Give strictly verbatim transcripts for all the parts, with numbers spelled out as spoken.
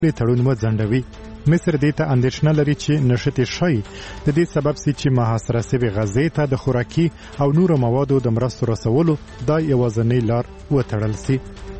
تړون وځنډوي. مصر دې ته اندېښنه لري چې نښتې ښایي د دې سبب سي چې محاصره سوې غزې ته د خوراکي او نورو موادو د مرستو رسولو دا یوازینۍ لار وتړل سي.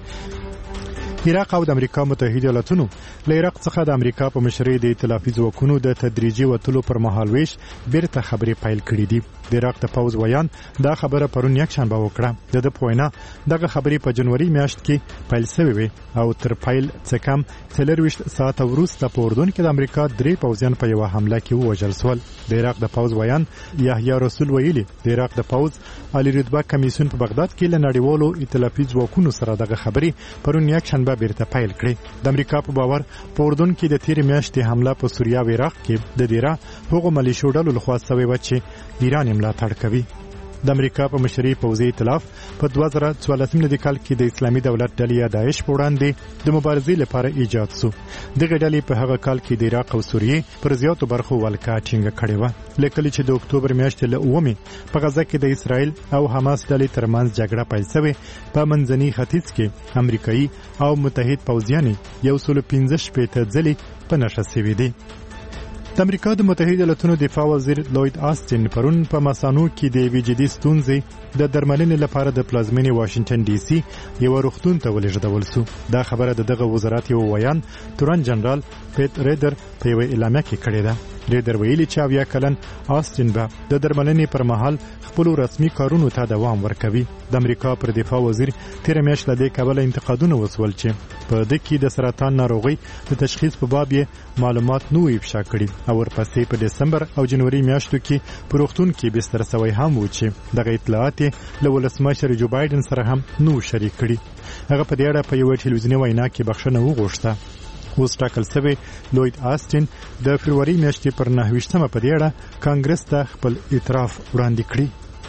عراق او د امریکا متحده ایالاتونو له عراق څخه د امریکا په مشرۍ د ائتلافي ځواکونو د تدریجي وتلو پر مهال ویش بیرته خبرې پیل کړې دي. د عراق د پوځ ویان دا خبره پرون یکشنبه وکړه. د ده په وینا دغه خبرې په جنوري میاشت کې پیل شوې وې او تر پیل څه کم څلرویشت ساعته وروسته په اردن کې د امریکا درې پوځیان په یوه حمله کې ووژل شول. د عراق د پوځ ویان یحیی رسول ویلي د عراق د پوځ عالی رتبه کمیسیون په بغداد کې له نړیوالو ائتلافي ځواکونو سره دغه خبرې پرون یکشنبه بیرته پیل کړې. د امریکا په باور په اردن کې د تیرې میاشتې حمله په سوریه او عراق کې د دیره هغو ملیشو ډلو لخوا شوې وه چې ایران یې ملاتړ کوي. د امریکا په مشرۍ پوځي ائتلاف په دوه زره څوارلسم میلادي کال کې د اسلامي دولت ډلې یا داعش په وړاندې د مبارزې لپاره ایجاد شو. دغه ډلې په هغه کال کې د عراق او سوریې پر زیاتو برخو ولکه ټینګه کړې وه. لیکلي چې د اکتوبر میاشتې له اوومې په غزه کې د اسرائیل او حماس ډلې ترمنځ جګړه پیل شوې. په منځني ختیځ کې امریکایي او متحد پوځیان یو سل پنځه شپېته ځلې په نښه شوي دي. د امریکا د متحده ایالاتونو دفاع وزیر لوید آستین پرون په مسانو کې د یوې جدي ستونزې د درملنې لپاره د پلازمینې واشنگټن ډي سي یو روغتون ته ولېږدول شو. دا خبره د دغه وزارت یو ویان تورن جنرال پیټ ریډر په یوه اعلامیه کې کړې ده. ریډر ویلي چې اویا کلن آستین به د درملنې پر مهال خپلو رسمي کارونو ته دوام ورکوي. د امریکا پر دفاع وزیر تیره میاشت له دې کبله انتقادونه وسول چې په ده کې د سرطان ناروغۍ د تشخیص په باب یې معلومات نه وي افشا کړي او ورپسې په دسمبر او جنوري میاشتو کې په روغتون کې بستر سوی هم و چې دغه اطلاعات یې له ولسمشر جو بایدن سره هم نه شریک کړي. هغه په دې اړه په یوه ټلویزیوني وینا کې بخښنه وغوښته. اوس ټاکل شوی لوید آستین د فبروري میاشتې پر نهه ویشتمه په دې اړه کانګرس ته خپل اعتراف وړاندې کړي.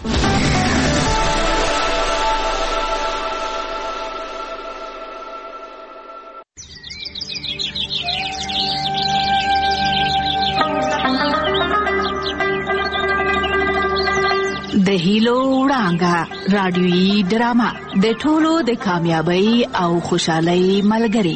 د هیلو وړانګه رادیویي ډرامه د ټولو د کامیابی او خوشحالۍ ملګری.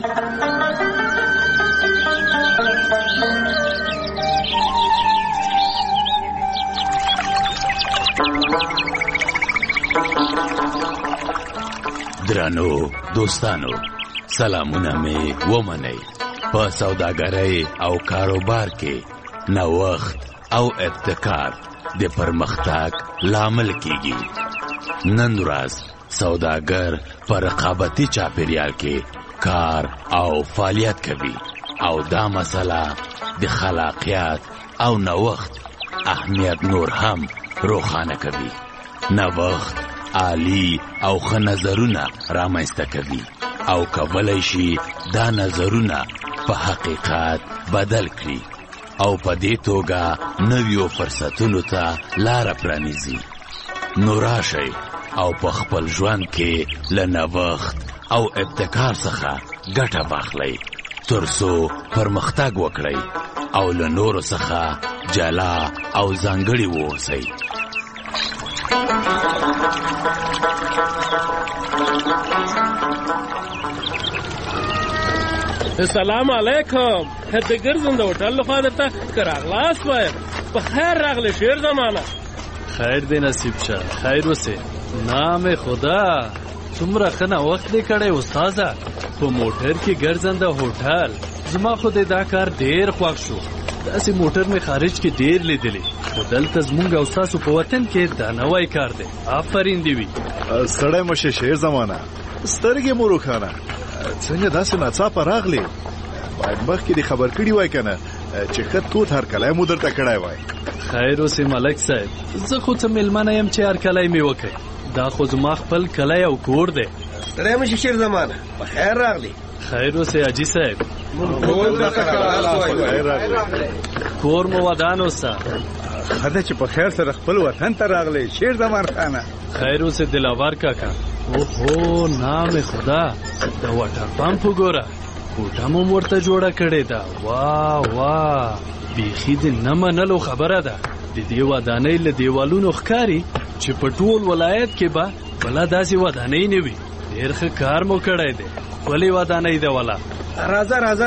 درانو دوستانو، سلامونه می ومنئ. په سوداګرۍ او کاروبار کې نوښت او ابتکار د پرمختګ لامل کیږي. نن ورځ سوداګر په رقابتي چاپیریال کې کار او فعالیت کوي او دا مسله د خلاقیت او نوښت اهمیت نور هم روښانه کوي. نوښت عالی او ښه نظرونه رامنځته کوي او کولی شي دا نظرونه په حقیقت بدل کړي او په دې توګه نویو فرصتونو ته لاره پرانیزي. نو راشئ او په خپل ژوند کې له نوښت او ابتکار څخه ګټه واخلئ ترڅو پرمختګ وکړئ او له نورو څخه جلا او ځانګړي واوسئ. السلام علیکم. د ګرځم د هوټل لخوا درته که راغلاست وایم. په خیر راغلی شیر زمانه. خیر دی نصیب شه، خیر وسې. نام خدا څومره ښه نوښت دی کړی استاده. په موټر کې ګرځم د هوټل. زما خو د دا کار ډېر خوښ شو. داسې موټر مې خارج کې ډېر لیدلی، خو دلته زمونږ او ستاسو په وطن کې دا نوی کار دی. آفرین دی وي. سړی مو شه شیر زمانه، سترګې مو روښانه. څنګه داسې ناڅاپه راغلی؟ باید مخکې دې خبر کړي وای که نه چې ښه تود هرکلی مو درته کړی وای. خیر اوسې ملک صاحب، زه خو څه مېلمنه یم چې هرکلی مې وکړي. دا خو زما خپل کلی او کور دی. ستړی مه شې شیر زمانه، په خیر راغلی. خیر اوسې حاجي صاحب، کور مو ودان اوسه. ښه ده چې په خیر سره خپل وطن ته راغلی شیر زمان خانه. خیر اوسې دلاور کاکا. اوهو نام خدا، د واټر پمپ وګوره، کوټه مو ورته جوړه کړې ده. واه واه، بیخي د نه منلو خبره ده. د دې ودانۍ له دیوالونو ښکاري چې په ټول ولایت کې به بله داسې ودانۍ نه وي. ډېر ښه کار مو کړی دی. ولې ودانۍ ده؟ ولا راځه راځه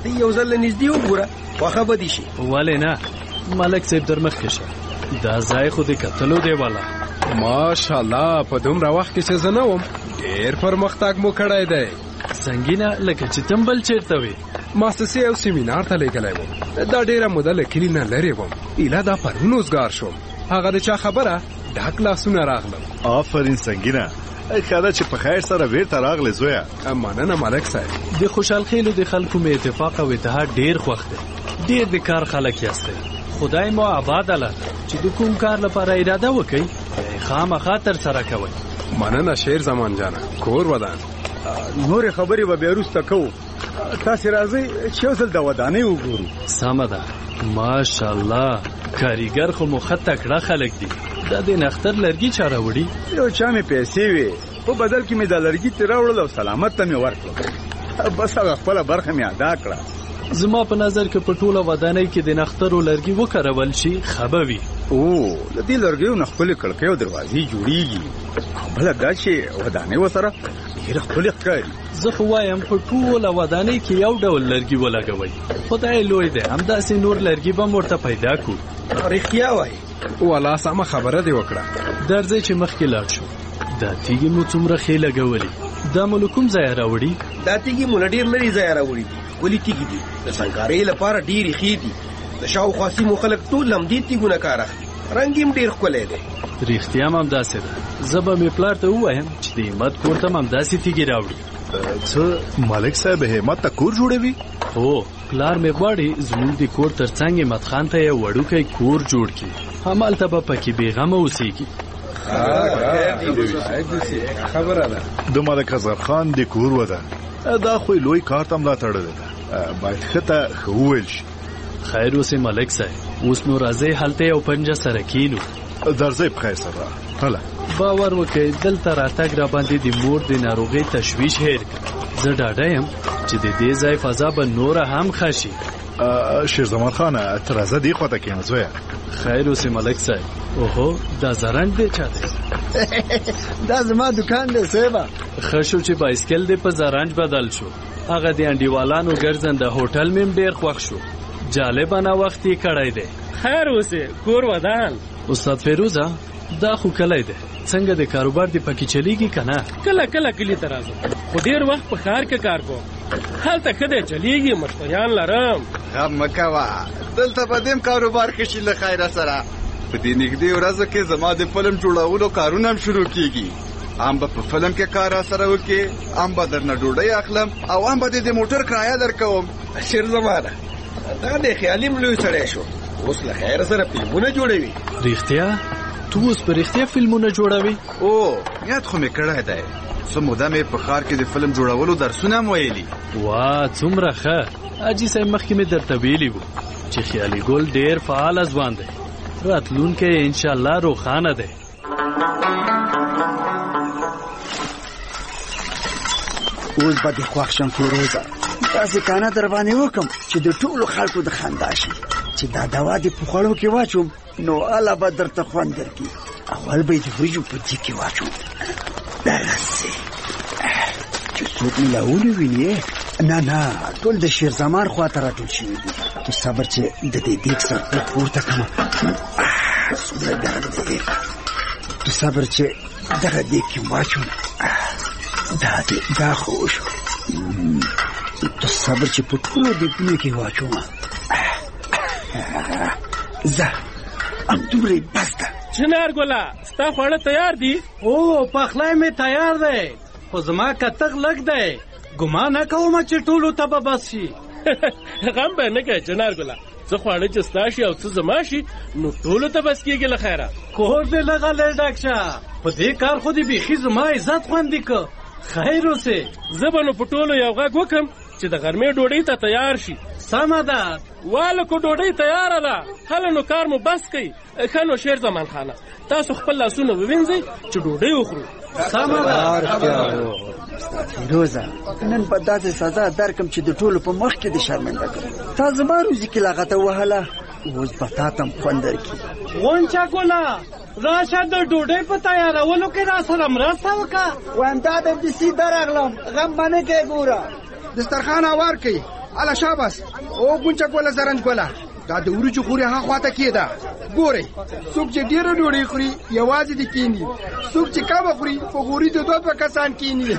ته یو ځل نږدې وګوره خوښه به دي شي. ولې نه ملک صاحب در مخکې شه دا ځای خو د کتلو دی والا. ماشاءالله په دومره وخت کې چې زه نه وم ډېر پرمختګ مو کړی دی. سنګینه لکه چې تم بل چېرته وې؟ مؤسسې او سیمینار ته لېږلی وم. دا ډېره موده له کلي نه لرې وم. ایله دا پرون اوزګار شوم. هغه د چا خبره ډک لاسونه راغلم. آفرین سنګینه ښه ده چې په خیر سره بیرته راغلې زویه. مننه ملک صاحب. د خوشحال خیلو د خلکو مې اتفاق او اتحاد ډېر خوښ دی. ډېر د کار خلک یاستئ. خدای مو آباد الله چې د کوم کار لپاره اراده وکړي خامخا تر سره کوئ. مننه شیر زمان جانه. کور ودان نورې خبرې به بیا وروسته کوو. تاسې راځئ چې یو ځل د ودانۍ وګورو. سمه ده ماشاءالله کاریګر خو مو ښه تکړه خلک دي. دا د نختر لرګي چا راوړي؟ یو چا مې پیسې وې په بدل کې مې دا لرګي ترې راوړل او سلامت ته مې ورکړل. بس هغه خپله برخه مې ادا کړه. زما په نظر کې په ټوله ودانۍ کې د نخترو لرګي وکارول شي ښه به وي. او له دې لرګیو نه ښکلې کړکۍ او دروازې جوړېږي. بله دا چې ودانۍ ورسره ډېره ښکلې ښکاري. زه خو وایم په ټوله ودانۍ کې یو ډول لرګي ولګوئ. خدای لوی دی همداسې نور لرګي به م ورته پیدا کړو. رښتیا وایي والا سمه خبره دې وکړه. درځئ چې مخکې لاړ شو. دا تیږې مو څومره ښې لګولې. دا مو له کوم ځایه راوړي؟ دا تیږې مو له ډېر لرې ځایه راوړي دي. ولې تیږې دي د سنګکارۍ لپاره ډېرې ښې دي. د شاوخوا سیمو خلک ټول همدې تیږو نه کار اخلي. رنګ یې ډېر ښکلی دی. رښتیا هم همداسې ده. زه به مې پلار ته ووایم چې د همت کور ته هم همداسې تیږې راوړي. څه ملک صاحب همت ته کور جوړوي؟ هو پلار مې غواړي زموږ د کور تر څنګ همت خان ته یو وړوکی کور جوړ کړي. همالته به پکې بېغمه اوسېږي. خبره ده د ملک اظهر خان د کور ودان دا خو لوی کار ته ملا تړلی ده. باید ښه ته ښه وویل شي. خیر اوسې ملک صاحب اوس نو راځئ هلته یو پنجه سره کینو. درځئ په خیر سره. هله باور وکړئ دلته راتګ را باندې د مور د ناروغۍ تشویش هیر کړ. زه ډاډه یم چې د دې ځای فضا به نوره هم ښه شي. شیرزمان خانه ته راځه دې خواته کښېنه زویه. خیر اوسې ملک صاحب. اوهو دا زرنګ دی چا دی؟ دا زما دکان دی صاحبه. ښه شو چې بایسکل دی په زرنج بدل شو. هغه د انډیوالانو ګرځنده هوټل مې ډېر خوښ شو. جالبه نوښت یې کړی دی. خیر اوسې کور ودان. استاد فیروزه دا خو کلی دی څنګه د کاروبار دی پکې چلیږي که نه؟ کله کله کلي ته راځم خو ډېر وخت په ښار کې کار کوم. هلته ښه دی چلیږي مشتریان لرم. غم مه کوه دلته به دیم کاروبار ښه شي له خیره سره. په دې نږدې ورځو کې زما د فلم جوړولو کارونه هم شروع کېږي. هم به په فلم کې کار راسره وکړې هم به درنه ډوډۍ اخلم او هم به دې د موټر کرایه درکوم. شیر زمانه دا د خیالي لوی سړی شو اوس له خیر سره فلمونه جوړوي. رښتیا تو اوس په رښتیا فلمونه جوړوي؟ او یاد خو مې کړی دی. څه موده مې په ښار کې د فلم جوړولو درسونه هم ویلي. وا څومره ښه. حاجي صاحب مخکې مې درته ویلي وو چې خیالي ګل ډېر فعاله ځوان دی. راتلونکی یې انشاءالله روښانه دی. اوس به دې خوښ شم فیروزه. داسې کانه در باندې وکړم چې د ټولو خلکو د خندا شي. چې دا دوا دې په خوړو کې واچوم نو اله به درته خوند درکړي. اول به یې د وریجو په دیګ کې واچوم دغسې چې څوک مې لا ونویني. نه نه ټول د شیر زمان خواته راټول شوي دي. تو صبر چې د دې دیګ سر پورته کړم. څومره ګرم دی. تو صبر چې دغه دیګ کې واچوم. دا دې دا خو شو. تو صبر چې په ټولو دیګونو کې واچوم. زه همدومره بس ده. چنار ګله ستا خواړه تیار دي؟ او پخلی مې تیار دی خو زما کتغ لږ دی. ګمان نه کوم چې ټولو ته به بس شي. غم به نه کوې چنار ګله. څه خواړه چې ستا شي او څه زما شي نو ټولو ته بس کېږي له خیره. کور دې لغلی ډک شه. په دې کار خو دې بیخي زما عزت خوندي که. خیر اوسې زه به نو په ټولو یو غږ وکړم چې د غرمې ډوډۍ ته تیار شي. سمه ده والکو ډوډۍ تیاره ده. هله نو کار مو بس کوي. ښه نو شیر زمان خانه تاسو خپل لاسونه ووینځئ چې ډوډۍ وخورو. سمه ده فیروزه نن به داسې سزا درکم چې د ټولو په مخ کې دې شرمنده کړم. تا زما روزي کې لغته وهله اوس به تا ته هم خوند درکړي. غونچه ګله راشه د ډوډۍ په تیارولو کې را سره مرسته وکړه. وایم دا د دسي درغلم غم به نه کې ګوره. دسترخوان هوار کړئ الا شاباس او ګونچه کوله زرنج کوله دا د ورجو خوري هغه خواته کېده ګوري څوک چې ډیره ډوډۍ خوري یوازې د کینی څوک چې کم خوري په غوري د دوه په کسان کینی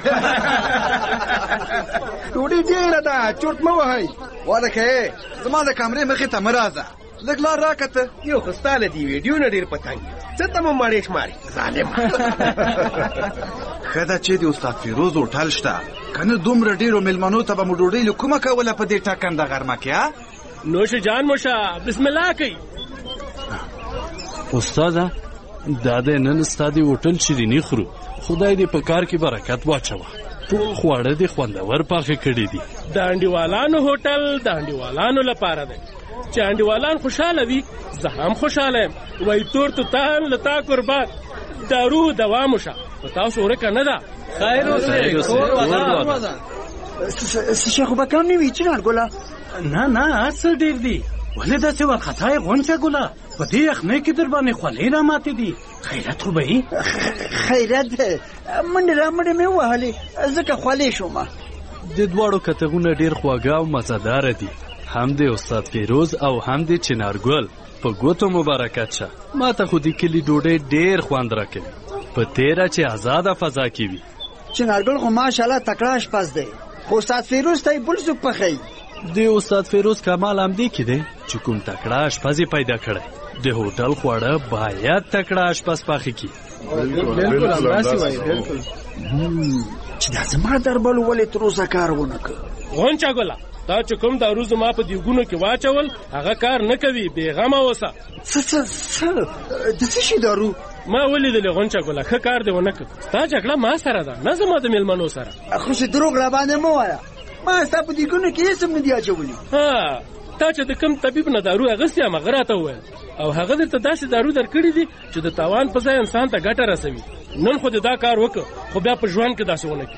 ډوډۍ ډیره ده چورت مو وهي ولکه زما د کمرې مخې ته مرازه لږ لار راکته یو خستاله دی ویډیو نه ډیر پتنګ څه ته مو ماړې شماري ظالم خدا چې د استاد فیروز هوټل شته کنه دومره ډیرو ملمنو ته به مو ډوډۍ کومه کوله په دې ټاکنده غرمه کې نوش جان موشه بسم الله کوي استاده دا د نن ستادي هوټل شیرینی خورو خدای دې په کار کې برکت واچوه ټول خواړه دې خوندور پاخه کړی دي د انډیوالانو هوټل د انډیوالانو لپاره دی چې انډیوالان خوشاله وي زه هم خوشاله یم وای تور تو تان لتا قربان دارو دوا موشه تاسو ورکه نه ده خیر اوسه څه شخو به کم نه وي چنار ګله نه نه څه ډیر دي ولې داسې وارخطا یې غونچه ګله په دې یخنۍ کې در باندې خولې را ماتې دي خیرت خو به یې خیرت منډې را منډې مې ووهلې ځکه خولې شومه د دواړو کتغونه ډیر خواږه او مزهداره دي هم د استاد فیروز او هم د چنارګل په ګوتو مبارکت شه ما ته خو د کلي ډوډۍ ډیر خوند راکوي په تیره چې آزاده فضا کې وي چنارګل خو ماشاءالله تکړه اشپز دی خو استاد فیروز ته یې بل څوک پخوي د استاد فیروز کمال همدې کې دی چې کوم تکړه اشپز یې پیدا کړی د هوټل خواړه باید تکړه اشپز پاخه کړي بالکل همداسې وایي بالکل چې دا زما دربل ولې تر اوسه کار ونه کړ غونچه ګله دا چې کوم دارو زما په دیوګونو کې واچول هغه کار نه کوي بېغمه اوسه څه څه څه د څه شي دارو ما ولیدلې غونچه ګله ښه کار دې ونه کړ ستا جګړه ما سره ده نه زما د مېلمنو سره خو چې دروغ را باندې مه وایه ما ستا په دیوګونو کې هېڅ هم نه دي اچولي ها تا چې د کوم طبیب نه دارو اغوستې یم هغه راته وویل او هغه درته داسې دارو درکړي دي چې د تاوان په ځای انسان ته ګټه رسوي نن خو دې دا کار وکړه خو بیا په ژوند کې داسې ونه کړي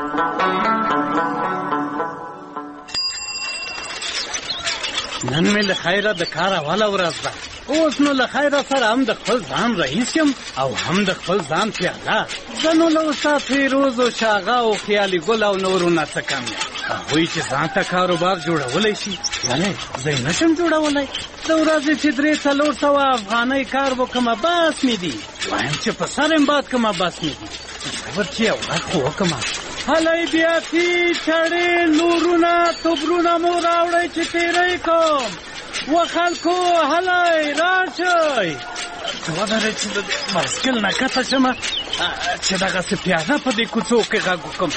نن مې له خیره د کار اوله ورځ ده اوس نو له خیره سره هم د خپل ځان رئیس یم او هم د خپل ځان پیاده زه نو له استاد فیروز او شاغه او خیالي ګل او نورو نه څه کم یم هغوی چې ځان ته کاروبار جوړولی شي ولې زه یې نشم جوړولی د ورځې چې درې څلور سوه افغانۍ کار وکړمه بس مې دي وایم چې په سر یم باد کړمه بس مې دي صبر چې یو ورځ خو وکړمه هلی بیاکي چړې نورونه توبرونه مو راوړئ چې تېری کوم و خلکو هلی راشئ څه ودرې چې د بایسکل نه کته شمه چې دغسې پیاده په دې کوڅو کې غږ وکړم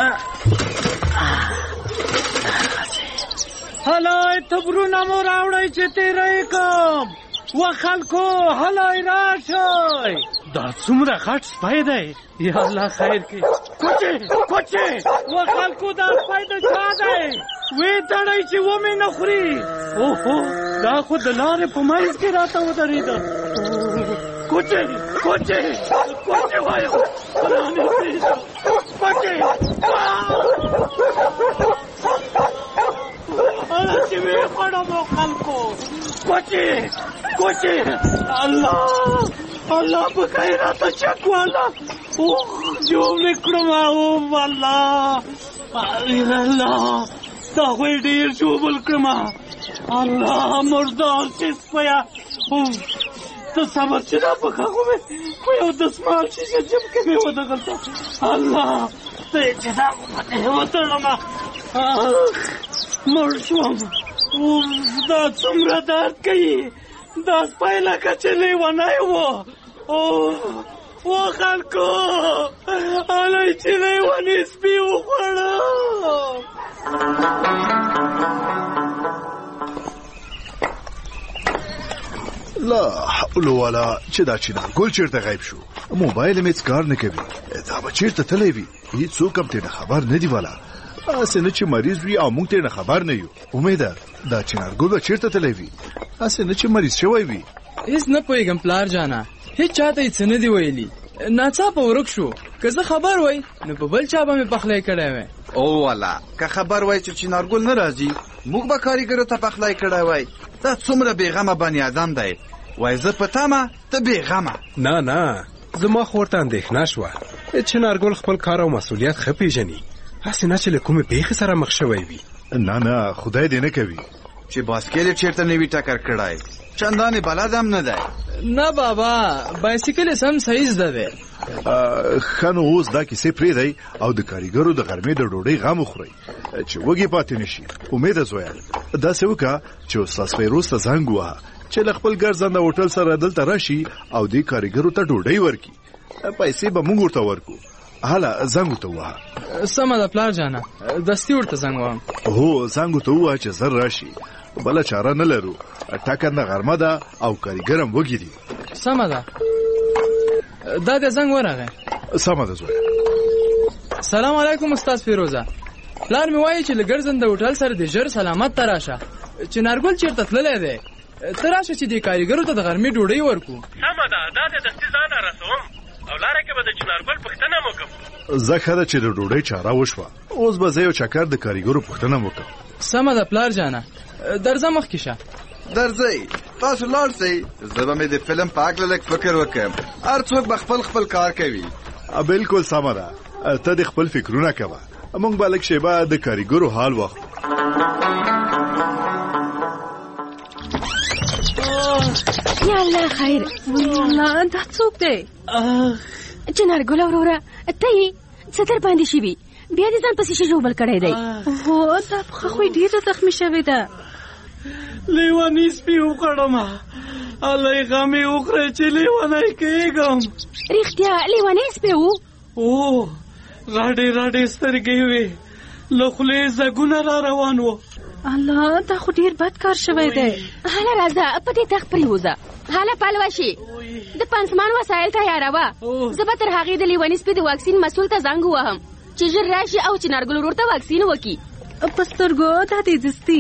هلی توبرونه مو راوړئ چې تېری کوم و خلکو هلی راشئ دا څومره غټ سپی دی یا الله خیر کړي کوچې کوچې و خلکو دا سپی د چا دی وې تړئ چې ومې نه خوري اوهو دا خو د لارې په منځ کې راته ودرېده کوچې کوچې کوچې وایم رانږدې کوچې هله چې وې خوړم خلکو کوچې کوچې الله الله په خیراته چک والا اوه جو مې کړم او الله الله دا خو یې ډېر ژوبل کړم الله مردار چې سپیه ته صبر چې دا پخه خو مې په یو دسمال شیشه جب کې مې ودغلته الله ته یې چې دا خو مې وتړم مړ شوم دا څومره درد کوي دا سپی لکه چې لیونی و و خلکو هلی چې لیونی سپي وخوړه لا حول ولا چې دا چنارګل چېرته غیب شو موبایل مې هېڅ کار نه کوي دا به چېرته تللی وي هېڅوک هم ترېنه خبر نه دي والا هسې نه چې مریض وي او موږ ترېنه خبر نه یو امیده دا چنارګل به چېرته تللی وي هسې نه چې مریض شوی وي هېڅ نه پوهېږم پلار جانه هېڅ چاته یې څه نه دي ویلي ناڅاپه ورک شو که زه خبر وای نو په بل چا به مې پخلی کړی وی او والا که خبر وای چې چنارګل نه راځي موږ به کاریګرو ته پخلی کړی وای دا څومره بېغمه بني ادم دی وای زه په تمه ته بېغمه نه نه زما خو ورته اندېښنه شوه چنارګل خپل کار او مسؤلیت ښه پېژني هسې نه چې له کومې پېښې سره مخ شوی وي نه نه خدای دې نه کوي چې باسکل چیرته نوی ټکر کړای چندانې بلا دم نه دی. نه بابا بایسیکل سم صحیح زده دی. خنو اوس دا کیسې پرېږدئ او د کاریګرو د غرمې د ډوډۍ غم وخورئ چې وږي پاتې نشي. امید زویا داسې وکړه چې استاد فیروز ته زنګ ووهه چې له خپل ګرځنده هوټل سره دلته راشي او دې کاریګرو ته ډوډۍ ورکړي. پیسې به موږ ورته ورکو. هله زنګ ورته ووهه. سمه ده پلار جانه دستي ورته زنګ وهم. هو زنګ ورته ووهه چې زر راشي. بله چاره نه لرو ټاکنده غرمه ده او کاریګر هم وږي دي. سمه ده دا د زنګ ورغی. سمه ده زویا. سلام علیکم استاد فیروزه. پلار مې وایي چې له ګرځنده هوټل سره د ژر سلامت ته راشه. چنارګل چېرته تللی دی ته راشه چې دې کاریګرو ته د غرمې ډوډۍ ورکو. سمه ده دا د دستي ځان رسوم او لاره کې به د چنارګل پوښتنه وکړم. زه ښه ده چې د ډوډۍ چاره وشوه. اوس به زه یو چکر د کاریګرو پوښتنه وکړم. سمه ده پلار جانه درځه مخکې شه. درځئ تاسو لاړ شئ. زه به مې د فلم په هکله لږ فکر وکړم. هر څوک به خپل خپل کار کوي. بالکل سمه ده ته د خپل فکرونه کوه. موږ به لږ شیبه د کاریګرو حال واخلو. یا الله خیر. الله دا څوک دی؟ چنارګل وروره ته یې څه در باندې شوي بیا دې ځان پسې شي ژوبل کړی دی. هو دا پښه خو یې ډېره زخمي شوې ده. لیونی سپي وخوړم الله یې غم یې وخوری چې لیونی کېږم. رښتیا لیونی سپی و؟ او راډې راډې سترګې وې له خولې ځګونه را روان و. الله دا خو ډېر بد کار شوی دی. هله راځه په دې تخت پرېوځه. هله پلوه شي د پنسمان وسایل تیاروه. زه به تر هغې د لیوني سپي د واکسین مسؤل ته زنګ ووهم چې ژر راشي او چنارګل ورور ته واکسین وکړي. په سترګو دا دې دستي.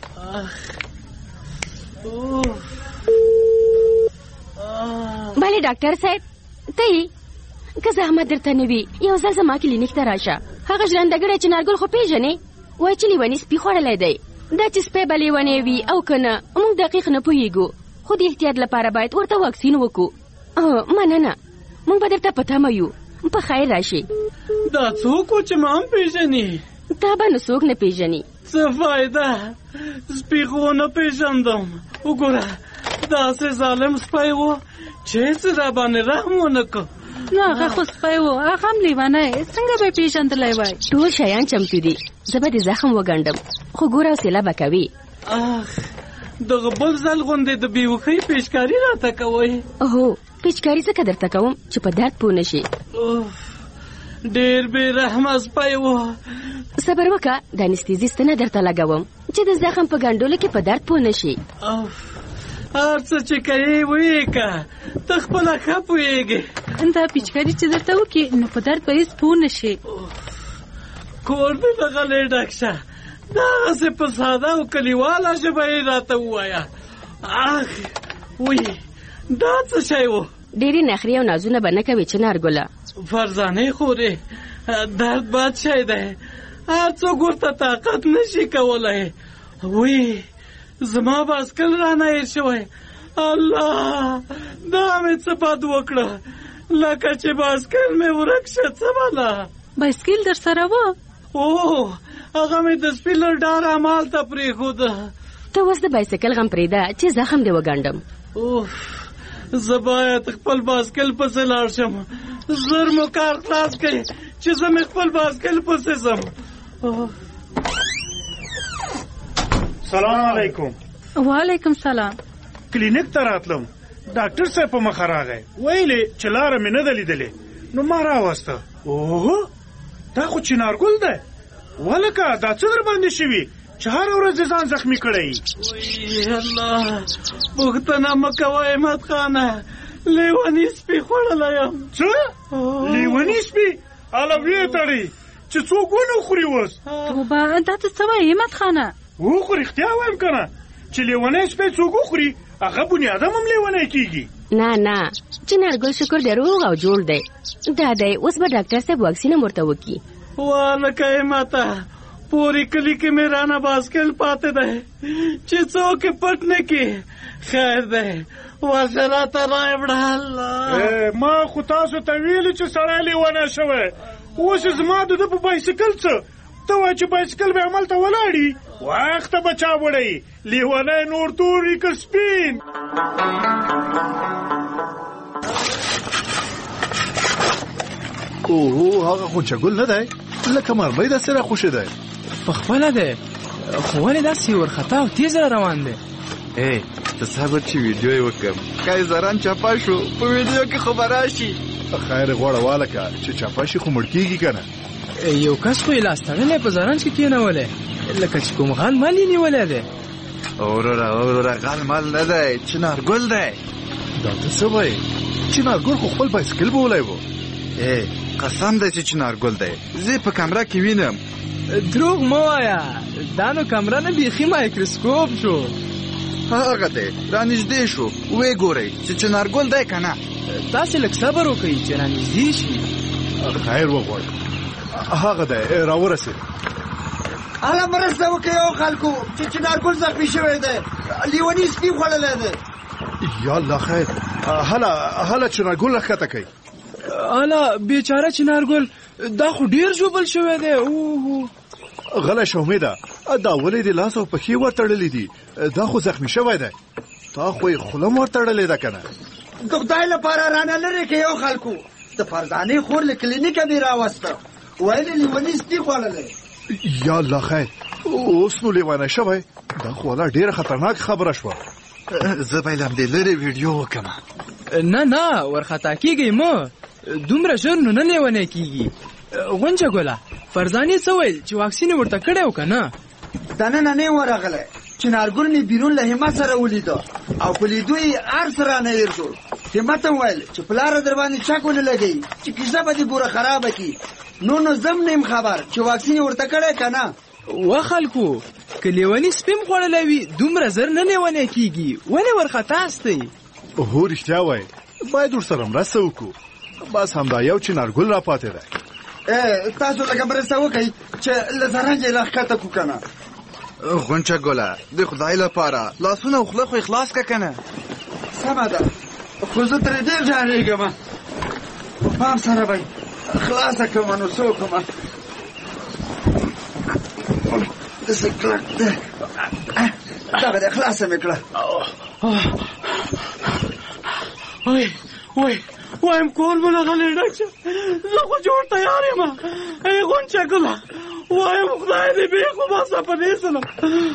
بله ډاکټر صاحب ته یې که زحمت درته نه وي یو ځل زما کلینیک ته راشه. هغه ژرندهګړی چنارګل خو پېژنې وایي چې لیوني سپي خوړلی دی. دا چې سپی به لیونی وي او که نه موږ دقیق نه پوهېږو خو د احتیاط لپاره باید ورته واکسین وکړو. مننه موږ به درته په تمه یو. په خیر راشي. دا څوک و چې ما هم پېژني؟ تا به نو څوک نه پېژني. څه فایده سپي خو ونه پېژندم. وګوره داسې ظالم سپی و چې هېڅ را باندې رحم ونه کړ. نو هغه خو سپی و هغه هم لیونی څنګه به یې پېژندلی وای. ټول شیان چمتو دي. زه به د زخم وګنډم خو ګوره حوصله به کوي. اخ دغه بل ځل غوندې د بېوښۍ پیچکاري راته کوئ. هو پیچکاري ځکه درته کوم چې په درد پوه نه شي. ډېر بې رحمه سپی و. صبر وکړه د انستیزیست نه درته لګوم چې د زخم په ګنډلو کې په درد پوه نه شي. هر څه چې کوې ویې که ته خپله ښه پوهېږې. دا پیچکاري چې درته وکړي نو په درد به هېڅ پوه نه شي. کور دې د غلې ډک شه. دغسې په ساده او کلیواله ژبه یې راته ووایه. اخ وی دا څه شی و؟ ډېرې نخرې او نازونه به نه کوې چنارګله. فرزانې خورې درد بد شی دی. هر څوک ورته طاقت نه شي کولی. وی زما باسکل رانه هېر شوی. الله دا مې څه بد وکړه لکه چې باسکل مې ورک شه. څه بله بایسکل در سره و؟ او هغه مې د سپي له ډاره همالته پرېښوده. ته اوس د بایسکل غم پرېږده چې زخم دې وګنډم. اوف زه باید خپل باسکل پسې لاړ شم. زر مو کار خلاص کړئ چې زه مې خپل باسکل پسې ځم. سلام علیکم. وعلیکم سلام. کلینیک ته راتلم ډاکټر صاحب په مخه راغی. ویلې چې لاره مې نه ده لیدلې نو ما راوسته. اوه دا خو چنارګل دی. ولکه دا څه در باندې شوي چې هره ورځ ځان زخمي کړی. وی الله پوښتنه مه کوه احمد خانه لیوني سپي خوړلی یم. څه لیوني سپي؟ هله ویې تړئ چې څوک ونه خوري اوس. توبه دا ته څه وایې احمد خانه؟ وخو رښتیا وایم که نه چې لیونی سپی څوک وخوري هغه بني ادم هم لیونی کېږي. نه نه چنارګل شکر دی روغ او جوړ دی. دا دی اوس به ډاکټر صاحب واکسین هم ورته وکړي. والکه ماته پوری کلی کې مې رانه باسکل پاتې دی چې څوک یې پټ نه کړي. خیر دی ورشه راته رایې وړه. الله ما خو تاسو ته ویلي چې سړی لیونی شوی. اوس زما د ده په بایسکل څه ته وا چې بایسکل به عمل ته ولاړي وخت به چا وړی لیونی نور توري که سپین. اوه هغه خونچه ګل نه دی لکه مرمۍ داسې را خوشې دی. پخپله دی خو ولې داسې ورخطا او تیز را روان دی؟ ای ته صبر چې ویډیو یې وکړم که زران چاپا شو په ویډیو کې خو به راشي. خیر غوړه والکه چې چاپا شي خو مړ کېږي که نه. یو کس خو یې لاس تړلی په زرنج کې کېنولی لکه چې کوم غل مال یې نیولی دی. وروره وروره غل مال نه دی چنارګل دی. دا ته څه وایې؟ چنارګل خو خپل بایسکل بولی و. ای قسم دی چې چنارګل دی زه په کمره کې وینم. دروغ مه وایه دا نو کمره نه بیخي مایکروسکوپ شو. هغه دی رانږدې شو ویې ګورئ چې چنارګل دی که نه. تاسې لږ صبر وکئ چې رانږدې شي. خیر وغواړه هغه دی راورسېد. هله مرسته وکړئ او خلکو چې چنارګل زخمي شوی دی لیوني سپي خوړلی دی. یا الله خیر هله هله چنارګل راښکته کوي. هله بیچاره چنارګل دا خو ډېر ژوبل شوی دی. اوه غلی شه امیده دا ولې دې لاس او پښې ورتړلې دي دا خو زخمي شوی دی تا خو یې خوله م ورتړلې ده که نه. د خدای لپاره رانه لرې کړئ او خلکو د فرزانې خور له کلینیکه مې راوسته ویل یې لیوني سپي خوړلی. یا الله خیر اوس نو لیونی شوی دا خو والا ډېره خطرناک خبره شوه. زه به یې له همدې لرې ویډیو وکړم. نه نه ورخطا کېږئ مه دومره ژر نو نه لیونی کېږي. غونچه ګله فرزانې څه ویل چې واکسین یې ورته کړی و که نه؟ دننه نه ورغلی چنارګل مې بیرون له همت سره ولیده او په لیدو یې هر څه رانه هېر شو. همت هم ویل چې پلاره در باندې چک ونه لګوي چې کیسه به دې ګوره خرابه کړي. نو نو زم نه یم خبر چې واکسین یې ورته کړی که نه. و خلکو که لیوني سپي م خوړلی وي دومره زر نه لیونی کېږي ولې ورخطا ستئ؟ هو رښتیا وایي باید ورسره مرسته وکړو بس همدا یو چنارګل را پاتې دی. تاسو لکه مرسته وکئ چې له زرنج یې راښکته کړو که نه. غونچه ګله د خدای لپاره لاسونه او خوله خو یې خلاص که که نه. سمه ده خو زه ترې ډېر ډارېږم په پام سره به خلاصه کړم نو څه وکړم. داسې کلک ده دغه دی خلاصه مې کړه. وای وای وایم کول به راغلی ډاکټر زه خو جوړ تیار یم. ای غونچه ګله وایم خدای دې بېخو باسه په دې سره.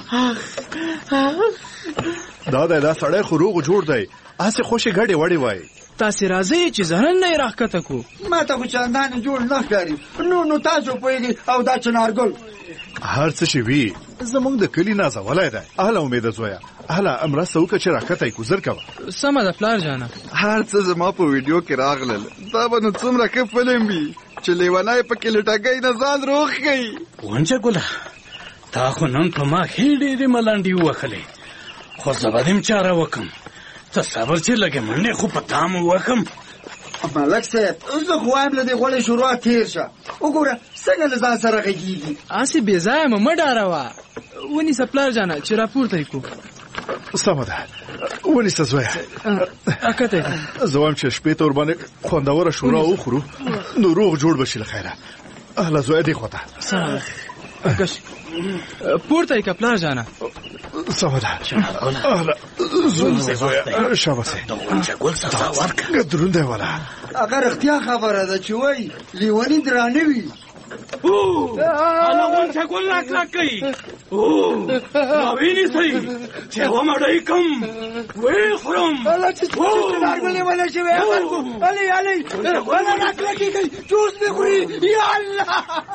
دا دی دا سړی خو روغ جوړ دی هسې خوشې ګډې وړې وایي. تاسې راځئ چې زرن نه یې راښکته کړو. ما ته خو چندانې جوړ نه ښکاري. نو نو تاسو پوهېږئ او دا چنارګل هر څه چې وي زموږ د کلي نازولی دی. اهله امیده زویه اهله مرسته وکړه چې راښکته یې ګوزر کوه. سمه ده پلار جانه. هر څه زما په ویډیو کې راغلل دا به نو څومره ښه فلم وي چې لیونی پکې لټګۍ نه ځان روغ کوي. غونچه ګله تا خو نن په ما ښې ډېرې ملنډې ووهلې خو زه به دې چاره وکړم. ته صبر چې لږې منډې خو په تا م ووهم. ملک صاحب زه خو وایم له دې غوړې شروع تېر شه وګوره څنګه له ځان سره غږېږي. هسې بې ځایه مه مه ډاروه ونیسه پلار جانه چې راپورته یې کړو. سمه ده ونیسه زویه اکته زه وایم چې شپې ته ورباندې خوندوره شورا وخورو نو روغ جوړ به شي له خیره. اهله زویه دې خوا ته سمه ده پورته یې که پلار جانه. سمه ده اهله زویه شاباسې د غونچه ګل سزا ورکړه. دروند دی والا هغه رښتیا خبره ده چې وایي لیوني درانه وي. هله غونچه ګل راکلاک کوي راوینیسئ چې ومړی کم ویې خورم. هله چې چنارګل لیونی شوی خلکو هلئ هلئ هله راکلاکې کوي جوس مې خوري. یا الله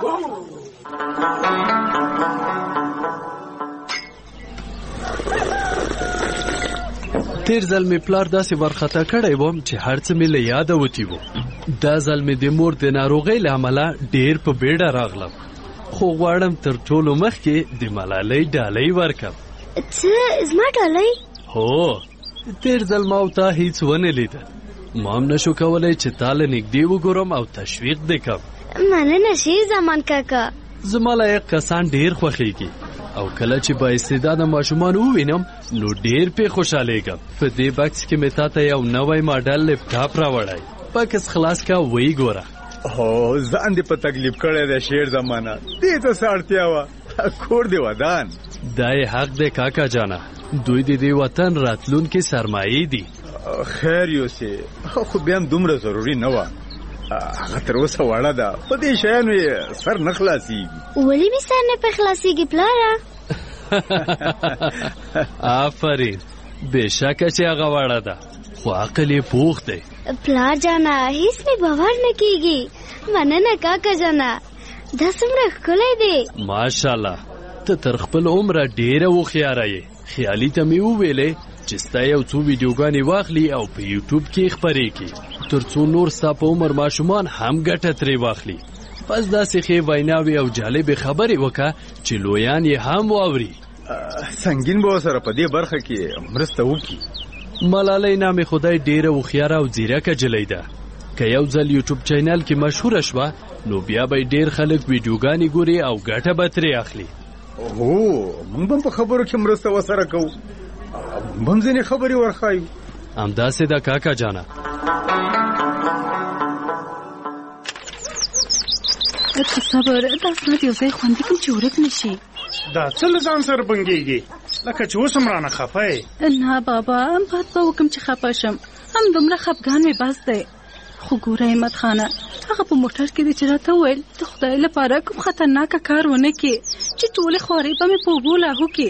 تیر ځل مې پلار داسې ورخطا کړی وم چې هر څه مې له یاده وتي وو. دا ځل مې د مور د ناروغۍ له امله ډېر په بیړه راغلم خو غواړم تر ټولو مخکې د ملالۍ ډالۍ ورکړم. څه زما ډالۍ؟ هو تیر ځل ما او تا هیڅ ونه لیده ما هم نشو کولی چې تا له نږدې وګورم او تشویق دې کړم. مننه شیر زمان کاکا. زما لایق کسان ډېر خوښېږي او کله چې با استعداده ماشومان ووینم نو ډېر پې خوشحالیږم. په دې بکس کې مې تا ته یو نوی ماډل لپټاپ راوړی. بکس خلاص کا وی ګوره. هو ځان دې په تکلیف کړی دی شیر زمانه دې ته څه اړتیا وه کور دې ودان دا یې حق دی کاکا جانه دوی د دې وطن راتلونکي سرمایې دي خیر یوسې خو بیا هم دومره ضروري نه وه هغه تر اوسه وړه ده په دې شیانو یې سر نه خلاصېږي ولې مې سر نه پې خلاصېږي پلاره آفرین بېشکه چې هغه وړه ده خو عقل یې پوخ دی پلار جانا هیڅ مې باور نه کېږي مننه کاکا جانا دا څومره ښکلی دی ماشاءالله ته تر خپل عمره ډېره هوښیاره یې خیالي ته مې وویلې چې ستا یو څو ویډیوګانې واخلي او په یوټیوب کې خپرې کړي تر څو نور ستا په عمر ماشومان هم ګټه ترې واخلي بس داسې ښې ویناوې او جالبې خبرې وکړه چې لویان یې هم واوري سنګین به ورسره په دې برخه کې مرسته وکړي ملالۍ نامې خدای ډېره هوښیاره او ځیرکه جلۍ ده که یو ځل یوټیوب چینل کې مشهوره شوه نو بیا به ډېر خلک ویډیوګانې ګوري او ګټه به ترې اخلي هو موږ به په خبرو کې مرسته ورسره کوو موږ هم ځینې خبرې ورښایو همداسې ده کاکا جانه که صبر دا اسناد یو ځای خوندي کړم چې ورک نه شي دا څه له ځان سره بنګېږي لکه چې اوس هم رانه خفه یې نه بابا بد به وکړم چې خفه شم هم دومره خفګان مې بس دی خو ګوره احمد خانه هغه په موټر کې دی چې راته وویل د خدای لپاره کوم خطرناکه کار ونه کړې چې ټولې خوارۍ به مې په اوبو لاهو کړې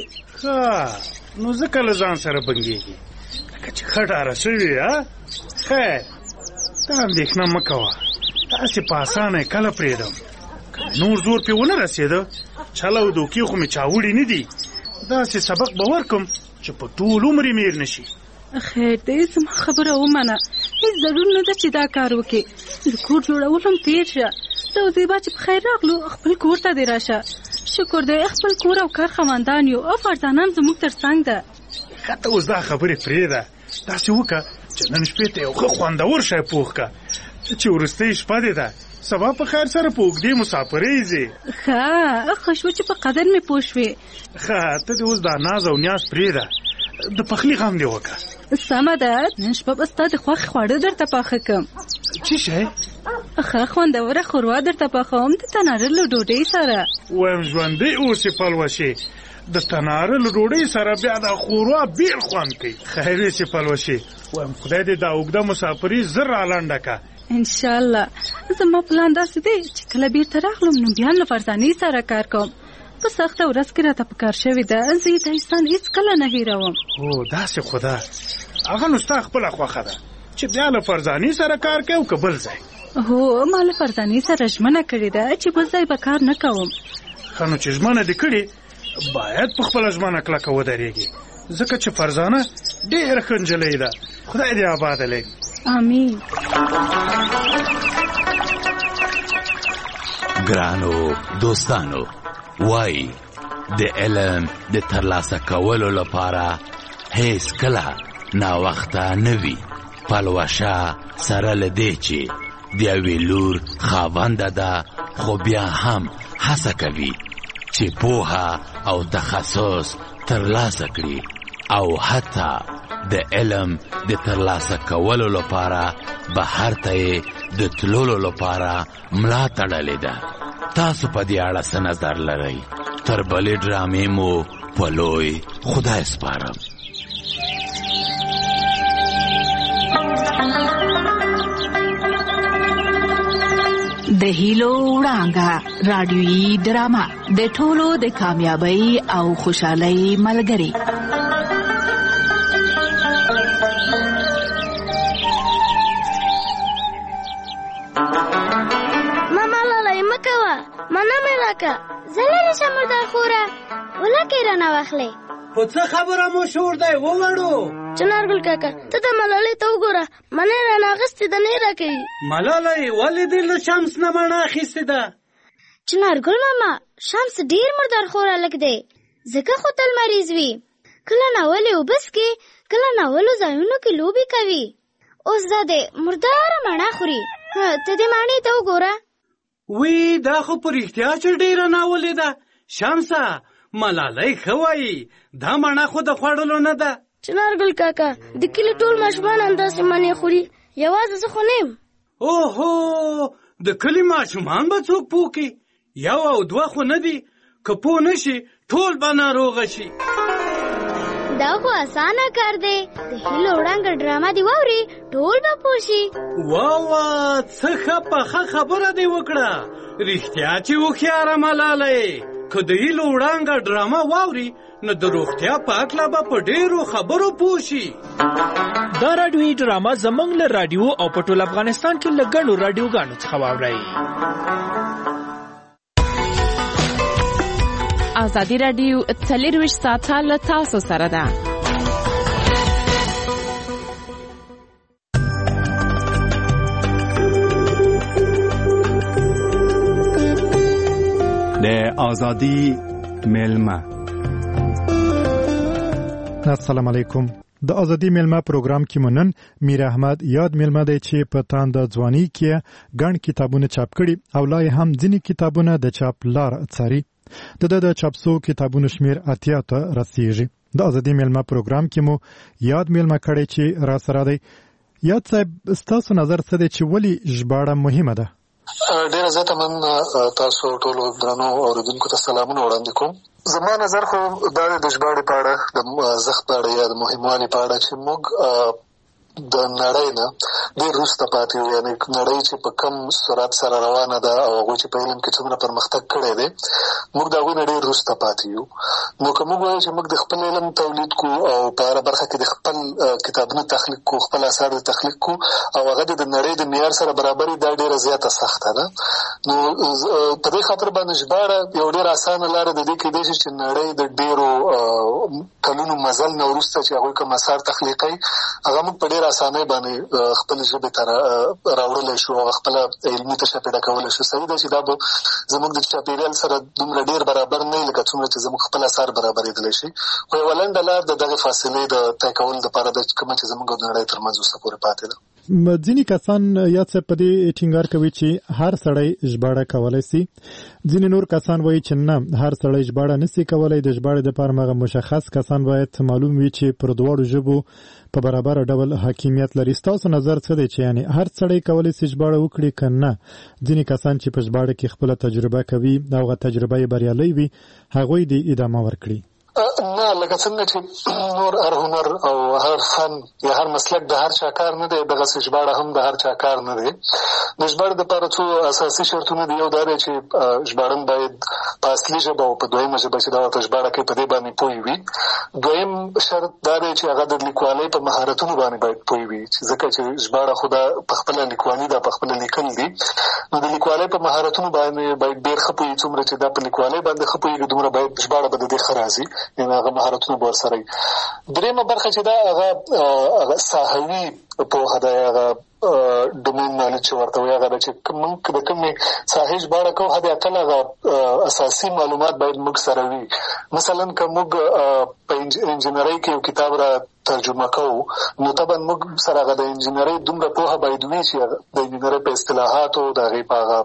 ښه نو ځکه له ځان سره بنګېږي لکه چې ښه ډاره شوي ها خیر ته اندېښنه مه کوه داسې په اسانه یې کله پرېږدم نور زور پې ونه رسېده چل او دوکې خو مې چاوړي نه دي داسې سبق به ورکم چې په ټول عمر یې میر نه شي خیر دی زما خبره ومنه هېڅ ضرور نه ده چې دا کار وکړې د کور جوړول هم تېر شه ته او زیبا چې په خیر راغلو خپل کور ته دې راشه شکر دی خپل کور او کار خاوندان یو او فرزانان زموږ تر څنګ ده ښه ته اوس دا خبرې پرېږده داسې وکړه چې نن شپې ته یو ښه خوندور شی پوخ کړه چې وروستۍ شپه دې ده سبا په خیر سره په اوږدې مسافرۍ ځې ښه ښه شوه چې په قدر مې پوه شوې ښه ته دې اوس دا ناز او نیاز پرېږده د پخلي غم دې وکړه سمه ده نن شپه به ستا د خوښې خواړه درته پاخه کړم څه شی ښه خوندوره ښوروا درته پاخوم د تناره له ډوډۍ سره وایم ژوندی اوسې پلوشې د تناره له ډوډۍ سره بیا د ښوروا بېل خوند کوي خیر یې چې پلوشې وایم خدای دې دا اوږده مسافري زر رالنډه کړه انشاءالله زما پلان داسې دی چې کله بیرته راغلم نو بیا له فرزانې سره کار کوم په سخته ورځ کې راته په کار شوې ده زه یې دا احسان هېڅکله نه هېروم هو داسې خو ده هغه نو ستا خپله خوښه ده چې بیا له فرزانې سره کار کوي او که بل ځای هو ما له فرزانې سره ژمنه کړې ده چې بل ځای به کار نه کوم ښه نو چې ژمنه دې کړې باید په خپله ژمنه کلکه ودرېږي ځکه چې فرزانه ډېره ښه نجلۍ ده خدای دې آباده لږ آمین ګرانو دوستانو وای د علم د ترلاسه کولو لپاره هیڅ کله ناوخته نه وي پلوشه سره له دې چې د یوې لور خاونده ده خو بیا هم هڅه کوي چې پوهه او تخصص ترلاسه کړي او حتی د علم د ترلاسه کولو لپاره بهر ته یې د تللو لپاره ملا تړلې ده تاسو په دې اړه څه نظر لرئ تر بلې ډرامې مو په لوی خدای سپارم د هیلو وړانګه رادیویي ډرامه د ټولو د کامیابی او خوشحالۍ ملګری مانا مې راکه زه لرې شم مردار خوره ولکې یې رانه واخلې خو څه خبره مو شور دی ووړو چنارګل کاکا ته د ملالۍ ته وګوره مڼې رانه اخیستې ده نه یې راکوي ملالۍ ولې دې له شمس نه مڼه اخیستې ده چنارګل ماما شمس ډېر مردار خور هلک دی ځکه خو تل مریض وي کله ناولې اوبه څښي کله ناولو ځایونو کې لوبې کوي اوس دا دی مرداره مڼه خوري ته دې مڼې ته وګوره وی دا خو په رښتیا چې ډېره ناولې ده شمسه ملالۍ ښه وایي دا مڼه خو د خوړلو نه ده چنارګل کاکا د کلي ټول ماشومان همداسې مڼې خوري یوازې زه خو نه یم اوهو د کلي ماشومان به څوک پوه کړي؟ یو او دوه خو نه دي، که پوه نه شي ټول به ناروغه شي. دا خو اسانه کار دی، د هیلو وړانګه ډرامه دی واوري ټول به پوه شي. وا وا څه ښه پخه خبره دې وکړه، رښتیا چې هوښیاره ملالۍ. که د هیلو وړانګه ډرامه واوري نو د روغتیا په هکله به په ډېرو خبرو پوه شي. دا راډیویي ډرامه زموږ له راډیو او په ټول افغانستان کې له ګڼو راډیوګانو څخه واورئ. ازادي راډیو څلېرویشت ساعته له تاسو سره ده. د ازادي میلمه. السلام علیکم. د ازادي میلمه پروګرام کې منن میر احمد یاد میلمه دی چې په تاند ځواني کې ګڼ کتابونه چاپ کړي او لا هم ځینې کتابونه د چاپ لار څاري. د د چاپسو کتابونو شمیر اتیا ته رسیږي. د ازادي میلمه پروګرام کې مو یاد میلمه کړي چې را سره دی. یاد صاحب ستاسو نظر څه دی چې ولې ژباړه مهمه ده؟ ډیره زیاته من تاسو ټولو درنو اوریدونکو ته سلامونه وړاندې کوم. زما نظر خو دا د ژباړې په اړه د ارزښت په اړه یا د مهموالي په اړه چې موږ د نړۍ نه ډېر وروسته پاتې یو، یعنې نړۍ چې په کم سرعت سره روانه ده او هغوی چې په علم کې څومره پرمختګ کړی دی موږ د هغوی نه ډېر وروسته پاتې یو. نو که موږ وایو چې موږ د خپل علم تولید کړو او په هره برخه کې د خپل کتابونه تخلیق کړو، خپل اثار د تخلیق کړو او هغه د نړۍ د معیار سره برابري، دا ډېره زیاته سخته ده. نو په دې خاطر باندې ژباړه یو ډېره اسانه لاره د دې کېدای شي چې نړۍ د ډېرو کلونو مزل نه وروسته چې هغوی کوم اثار تخلیقوي هغه موږ په ډېر اسانۍ باندې خپل ژبې ته راوړلی شو او خپله علمي تشه پیدا کولی شو. صحیح ده چې دا به زموږ د چاپېریال سره دومره ډېر برابر نه وي لکه څومره چې زموږ خپل اثار برابرېدلی شي، خو یوه لنډه لار د دغې فاصلې د طی کولو دپاره ده کومه چې زموږ او د نړۍ تر منځ اوسه پورې پاتې ده. ځینې کسان یاد صاحب په دې ټینګار کوي چې هر سړی ژباړه کولی سي، ځینې نور کسان وایي چې نه هر سړی ژباړه نسي کولی. د ژباړې دپاره هغه مشخص کسان باید معلوم وي چې پر دواړو ژبو په برابر ډول حاکمیت لري. ستاسو نظر څه دی چې یعنې هر سړی کولی سي ژباړه وکړي که نه ځینې کسان چې په ژباړه کې خپله تجربه کوي او هغه تجربه یې بریالی وي هغوی دې ادامه ورکړي؟ نه، لکه څنګه چې نور هر هنر او هر فن یا هر مسلک د هر چا کار نه دی، دغسې ژباړه هم د هر چا کار نه دی. د ژباړې دپاره څو اساسي شرطونه دي. یو دا دی چې ژباړن باید په اصلي ژبه او په دویمه ژبه چې دا ورته ژباړه کوي په دې باندې پوه وي. دویم شرط دا دی چې هغه د لیکوالۍ په مهارتونو باندې باید پوه وي، ځکه چې ژباړه خو دا په خپله لیکوالي ده، په خپله لیکل دي. نو د لیکوالۍ په مهارتونو باندې باید ډېر ښه پوهي. څومره چې دا په لیکوالۍ باندې ښه پوهېږي دومره باید ژباړه به د دې ښه راځي، یعنې هغه مهارتونه به ورسره وي. درېیمه برخه چې دا هغه هغه ساحوي پوهه ده، هغه ډومین نالج چې ورته وایي، هغه ده چې موږ د کومې ساحې ژباړه کوو حد اقل هغه اساسي معلومات باید موږ سره وي. مثلا که موږ په انجینرۍ کې یو کتاب را ترجمه کوو نو طبعا موږ سره هغه د انجینرۍ دومره پوهه باید وي چې د انجینرۍ په اصطلاحاتو، د هغې په هغه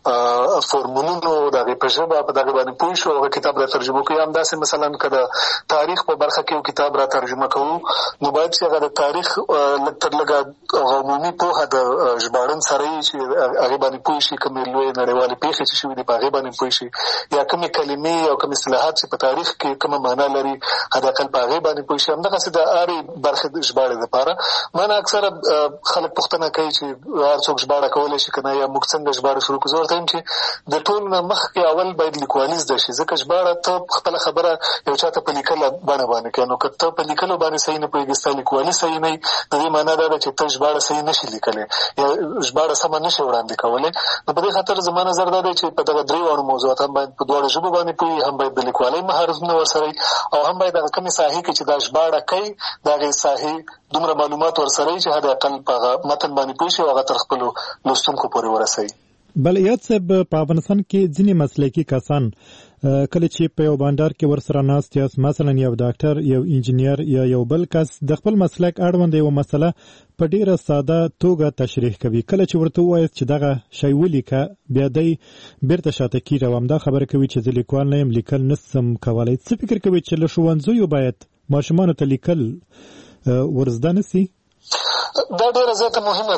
فورمولونو، د هغې په ژبه په دغې باندې پوه شو هغه کتاب را ترجمه کوي. همداسې مثلا که د تاریخ په برخه کې یو کتاب را ترجمه کوو نو باید چې هغه د تاریخ لږ تر لږه عمومي پوهه د ژباړن سره وي چې هغې باندې پوه شي، کومې لویې نړیوالې پېښې چې شوي دي په هغې باندې پوه شي، یا کومې کلمې او کوم اصطلاحات چې په تاریخ کې کومه معنا لري حد اقل په هغې باندې پوه شي. همدغسې د هرې برخې د ژباړې دپاره مانه اکثره خلک پوښتنه کوي چې هر څوک ژباړه کولی شي که نه، یا موږ څنګه ژباړه شروع کړو. زه ورته وایم چې د ټول نه مخکې اول باید لیکوالي زده شي، ځکه ژباړه ته خپله خبره یو چا ته په لیکله بڼه باندې کوې، نو که ته په لیکلو باندې صحیح نه پوهېږې، ستا لیکوالي صحیح نه وي، د دې معنا دا ده چې ته ژباړه صحیح نه شي لیکلی یا ژباړه سمه نه شي وړاندې کولی. نو په دې خاطر زما نظر دا دی چې په دغه درې واړو موضوعات هم باید په دواړو ژبو باندې پوهي، هم باید د لیکوالۍ مهارتونه ورسره وي او هم باید هغه کومې ساحې کې چې دا ژباړه کوي د هغې ساحې دومره معلومات ورسره وي چې حد اقل په هغه متن باندې پوه شي او هغه تر خپلو لوستونکو پورې ورسوي. بل یاد صاحب په افغانستان کې ځینې مسلکي کسان کله چې په یو بانډار کې ورسره ناست یاست، مثلا یو ډاکټر، یو انجینیر یا یو بل کس د خپل مسلک اړوند یوه مسله په ډیره ساده توګه تشریح کوي. کله چې ورته ووایاست چې دغه شی ولیکه بیا دی بیرته شاته کېږي او همدا خبره کوي چې زه لیکوال نه یم، لیکل نسم کولی. څه فکر کوي چې له ښوونځیو باید ماشومانو ته لیکل ورزده نه سي؟ دا ډېره زیاته مهمه ده.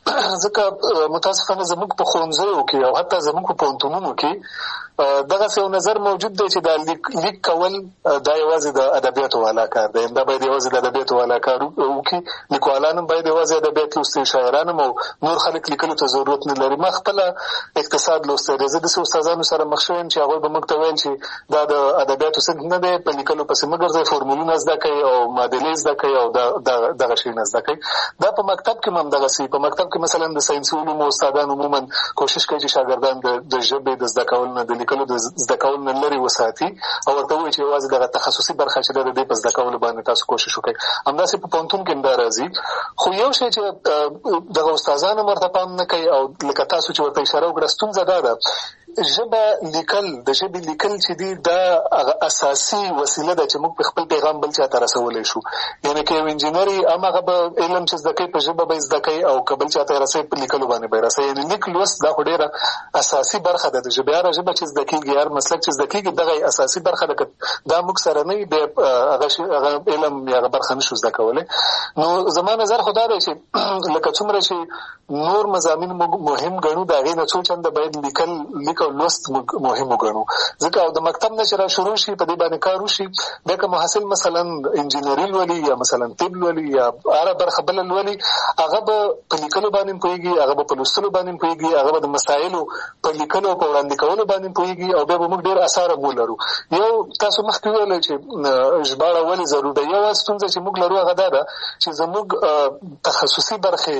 ځکه متاسفانه زموږ په ښوونځیو کې او حتی زموږ په پوهنتونونو کې دغسې یو نظر موجود دی چې دا لیک کول دا یوازې د ادبیاتو والا کار دی، دا باید یوازې د ادبیاتو والا کار وکړي، لیکوالان هم باید یوازې ادبیات لوستي، شاعران هم او نور خلک لیکلو ته ضرورت نه لري. ما خپله اقتصاد لوستی دی، زه داسې استادانو سره مخ شوی یم چې هغوی به موږ ته ویل چې دا د ادبیاتو صنف نه دی، په لیکلو پسې مه ګرځئ، فورمولونه زده کوئ او معادلې زده کوئ او دغه شیونه زده کوئ. دا په مکتب کې هم همدغسې، په مکتب کې مثلا د ساینسي علومو استادان عموما کوشش کوي چې شاګردان د ژبې د زده کولو نه، د لیکلو د زده کولو نه لرې وساتي او ورته ووایي چې یوازې دغه تخصصي برخه چې ده د دې په زده کولو باندې تاسو کوشش وکړئ. همداسې په پوهنتون کې هم دا راځي. خو یو شی چې دغه استادان هم ورته پام نه کوي او لکه تاسو چې ورته اشاره وکړه، ستونزه دا ده ژبه لیکل، د ژبې لیکل چې دي دا هغه اساسي وسیله ده چې موږ په خپل پیغام بل چا ته رسولی شو. یعنې که یو انجینر یي هماغه به علم چې زده کوي په ژبه به یې زده کوي او که بل چا ته یې رسوي په لیکلو باندې به یې رسوي. یعنې لیک لوست دا خو ډېره اساسي برخه ده د ژبې. هره ژبه چې زده کېږي، هر مسلک چې زده کېږي، دغه اساسي برخه ده. که دا موږ سره نه وي بیا هغه علم یا هغه برخه نه شو زده کولی. نو زما نظر خو دا دی چې لکه څومره چې نور مضامین موږ مهم ګڼو، د هغې نه څو چنده باید لیکل لیک او لوست مهم وګڼو. ځکه او د مکتب نه چې را شروع شي په دې باندې کار وشي، بیا که محصل مثلا انجینري لولي یا مثلا طب لولي یا هره برخه بله لولي، هغه به په لیکلو باندې پوهېږي، هغه به په لوستلو باندې پوهېږي، هغه به د مسایلو په لیکلو او په وړاندې کولو باندې پوهېږي او بیا به موږ ډېر اثار هم ولرو. یو تاسو مخکې وویل چې ژباړه ولې ضرور ده. یوه ستونزه چې موږ لرو هغه دا ده چې زموږ تخصصي برخې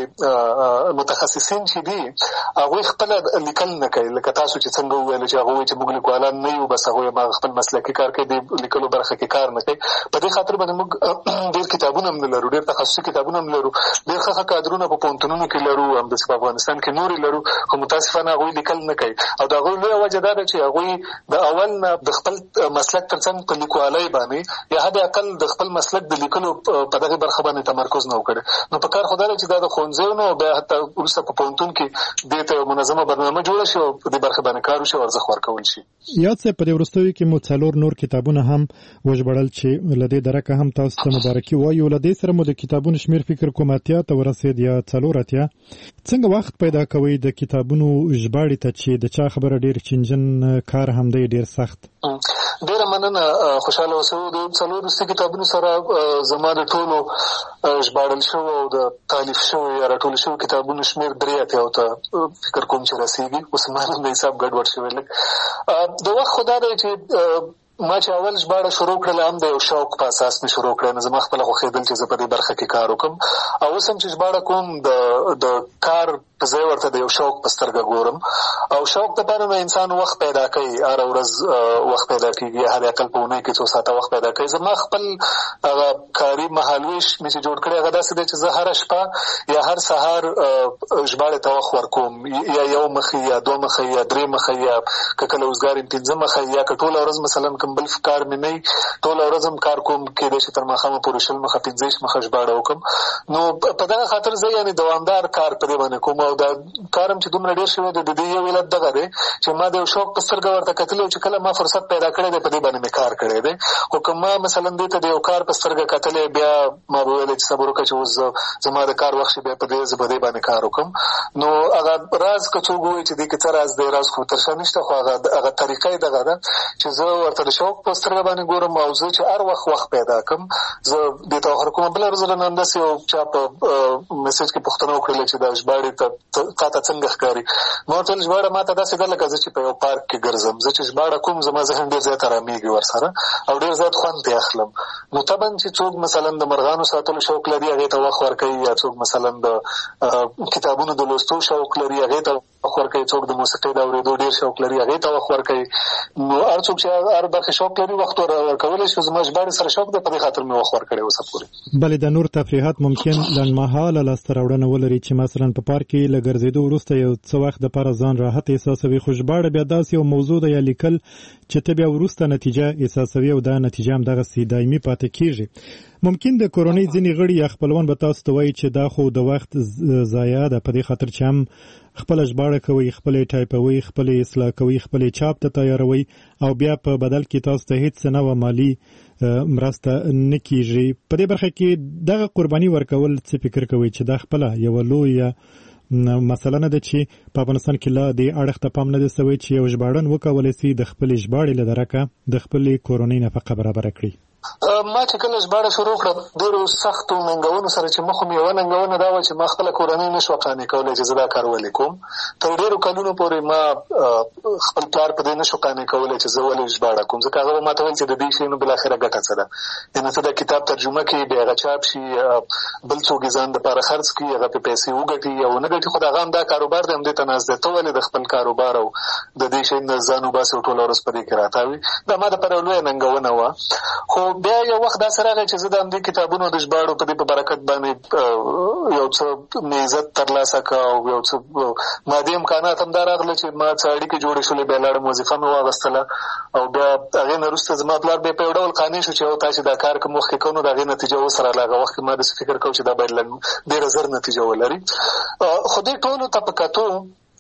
متخصصین چې دي هغوی خپله لیکل نه کوي. لکه تاسو چې څنګه وویل چې هغه وایي چې موږ لیکوالان نه یو، بس هغوی هم خپل مسلکي کار کوي، د لیکلو برخه کې کار نه کوي. په دې خاطر باندې موږ ډېر کتابونه هم نه لرو، ډېر تخصصي کتابونه هم لرو، ډېر ښه ښه کادرونه په پوهنتونونو کې لرو، همداسې په افغانستان کې نور یې لرو، خو متاسفانه هغوی لیکل نه کوي. او د هغوی لویه وجه دا ده چې هغوی د اول نه د خپل مسلک تر څنګ په لیکوالۍ باندې یا حد اقل د خپل مسلک د لیکلو په دغه برخه باندې تمرکز نه وکړي. نو په کار خو دا ده چې دا د ښوونځیو نه بیا حتی وروسته په پوهنتون کې دې ته منظمه برنامه جوړه شي او په دې برخه باندې کار وشي او ارزښت ورکول شي. یاد صاحب، په دې وروستیو کې مو څلور نور کتابونه هم وژباړل چې له دې درکه هم تاسو ته مبارکي وایو. له دې سره مو د کتابونو شمېر فکر کوم اتیا ته ورسېد یا څلور اتیا. څنګه وخت پیدا کوئ د کتابونو ژباړې ته چې د چا خبره ډېر چینجن کار هم دی ډېر سخت؟ ډېره مننه، خوشحاله اوسئ. د څلور وروستي کتابونو سره زما د ټولو ژباړل شوو او د تالیف شوو یا راټول شوو کتابونو شمېر درې اتیاو ته فکر کوم چې رسېږي. اوس ما هم د حساب ګډوډ شوی لږ. د وخت خو دا دی چې ما چې اول ژباړه شروع کړله هم د یو شوق په اساس مې شروع کړه. نو زما خپله خوښېدل چې زه په دې برخه کې کار وکړم او اوس هم چې ژباړه کوم د د کار په ځای ورته د یو شوق په سترګه ګورم. او شوق دپاره نو انسان وخت پیدا کوي، هره ورځ وخت پیدا کېږي، هر اقل په اونۍ کې څو ساعته وخت پیدا کوي. زما خپل هغه کاري مهالویش مې چې جوړ کړی هغه داسې دی چې زه هره شپه یا هر سهار ژباړې ته وخت ورکوم، یا یو مخې یا دوه مخې یا درې مخې یا که کله اوزګار یم پنځه مخې، یا که ټوله ورځ مثلا بل کار مې نه وي ټوله ورځ هم کار کوم، کېدای شي تر ماښامه پورې شل مخه پنځه ویشت مخه ژباړه وکړم. نو په دغه خاطر زه یعنې دوامدار کار په دې باندې کوم او دا کار هم چې دومره ډېر شوی دی د دې یو علت دغه دی چې ما د یو شوق په سترګه ورته کتلي او چې کله ما فرصت پیدا کړی دی په دې باندې مې کار کړی دی. خو که ما مثلا دې ته د یو کار په سترګه کتلی بیا ما به ویلی چې صبر وکړه چې اوس زما د کار وخت شي بیا په دې زه په دې باندې کار وکړم. نو هغه راز که څوک ووایي چې دې کې څه راز دی، راز خو تر شا نشته، خو هغه هغه طریقه یې دغه ده چې زه ورته د شوق په سترګه باندې ګورم او زه چې هر وخت وخت پیدا کړم زه دې ته وخت کوم. بله ورځ له نن داسې یو چا په میسج کې پوښتنه وکړله چې دا ژباړې ته تا ته څنګه ښکاري؟ ما ورته ویل ژباړه ما ته داسې ده لکه زه چې په یو پارک کې ګرځم. زه چې ژباړه کوم زما ذهن ډېر زیات ارامېږي ورسره او ډېر زیات خوند ترې اخلم. نو طبعا چې څوک مثلا د مرغانو ساتلو شوق لري هغې ته وخت ورکوي، یا څوک مثلا د کتابونو د لوستو شوق لري هغې ته وخت ورکوي، څوک د موسیقۍ د اورېدو ډېر شوق لري هغې ته وخت ورکوي. نو هر څوک چې هر برخې شوق لري وخت ورکولی شي. زما ژباړې سره شوق دی، په دې خاطر مې وخت ورکړی اوسه پورې. بلې د نور تفریحات ممکن لنډمهاله لاسته راوړنه ولري چې مثلا په پارک کې له ګرځېدو وروسته یو څه وخت دپاره ځان راحت احساسوي، خو ژباړه بیا داسې یو موضوع ده یا لیکل چې ته بیا وروسته نتیجه احساسوي او دا نتیجه هم دغسې دایمي پاتې کېږي. ممکن د کورنۍ ځینې غړي یا خپلوان به تاسو ته وایي چې دا خو د وخت ضایع ده، په دې خاطر چې هم خپله ژباړه کوئ، خپلې ټایپوئ، خپلې اصلاح کوئ، خپلې چاپ ته تیاروئ او بیا په بدل کې تاسو ته هېڅ څه نوه مالي مرسته نه کېږي. په دې برخه کې دغه قرباني ورکول څه فکر کوئ چې دا خپله یوه لویه مسله نه ده چې په افغانستان کې لا د اړخ ته پام نه دی سوی چې یو ژباړن وکولی سي د خپلې ژباړې له درکه د خپلې کورنۍ نفقه برابره کړي. ما چې کله ژباړه شروع کړه ډېرو سختو ننګونو سره چې مخ مې یوه ننګونه دا وه چې ما خپله کورنۍ نه شوه قانع کولی چې زه دا کار ولې کوم. تر ډېرو کلونو پورې ما خپل پلار په دې نه شو قانع کولی چې زه ولې ژباړه کوم، ځکه هغه به ما ته ویل چې د دې شي نو بالاخره ګټه څه ده، یعنې ته دا کتاب ترجمه کړي بیا هغه چاپ شي بل څوک یې ځان دپاره خرڅ کړي هغه پرې پیسې وګټي یا ونه ګټي، خو د هغه هم دا کاروبار دی همدې ته ناست دی، ته ولې د خپل کاروبار او د دې شي نه ځان وباسې او ټوله ورځ په دې کې راتاوي. دا ما دپاره لویه ننګونه وه. خو بیا یو وخت داسې راغی چې زه د همدې کتابونو د ژباړو په دې په برکت باندې یو څه مې عزت ترلاسه کړه او یو څه مادي امکانات هم دا راغله چې ما څه اړیکې جوړې شولې، بیا لاړم وظیفه مې واخیستله او بیا هغې نه وروسته زما پلار بیا په یو ډول قانع شو چې یو تا چې دا کار که مخکې کوو نو د هغې نتیجه اوس راغله. هغه وخت کې ما داسې فکر کوو چې دا باید ډېره زر نتیجه ولري. خو دې ټولو ته په کتو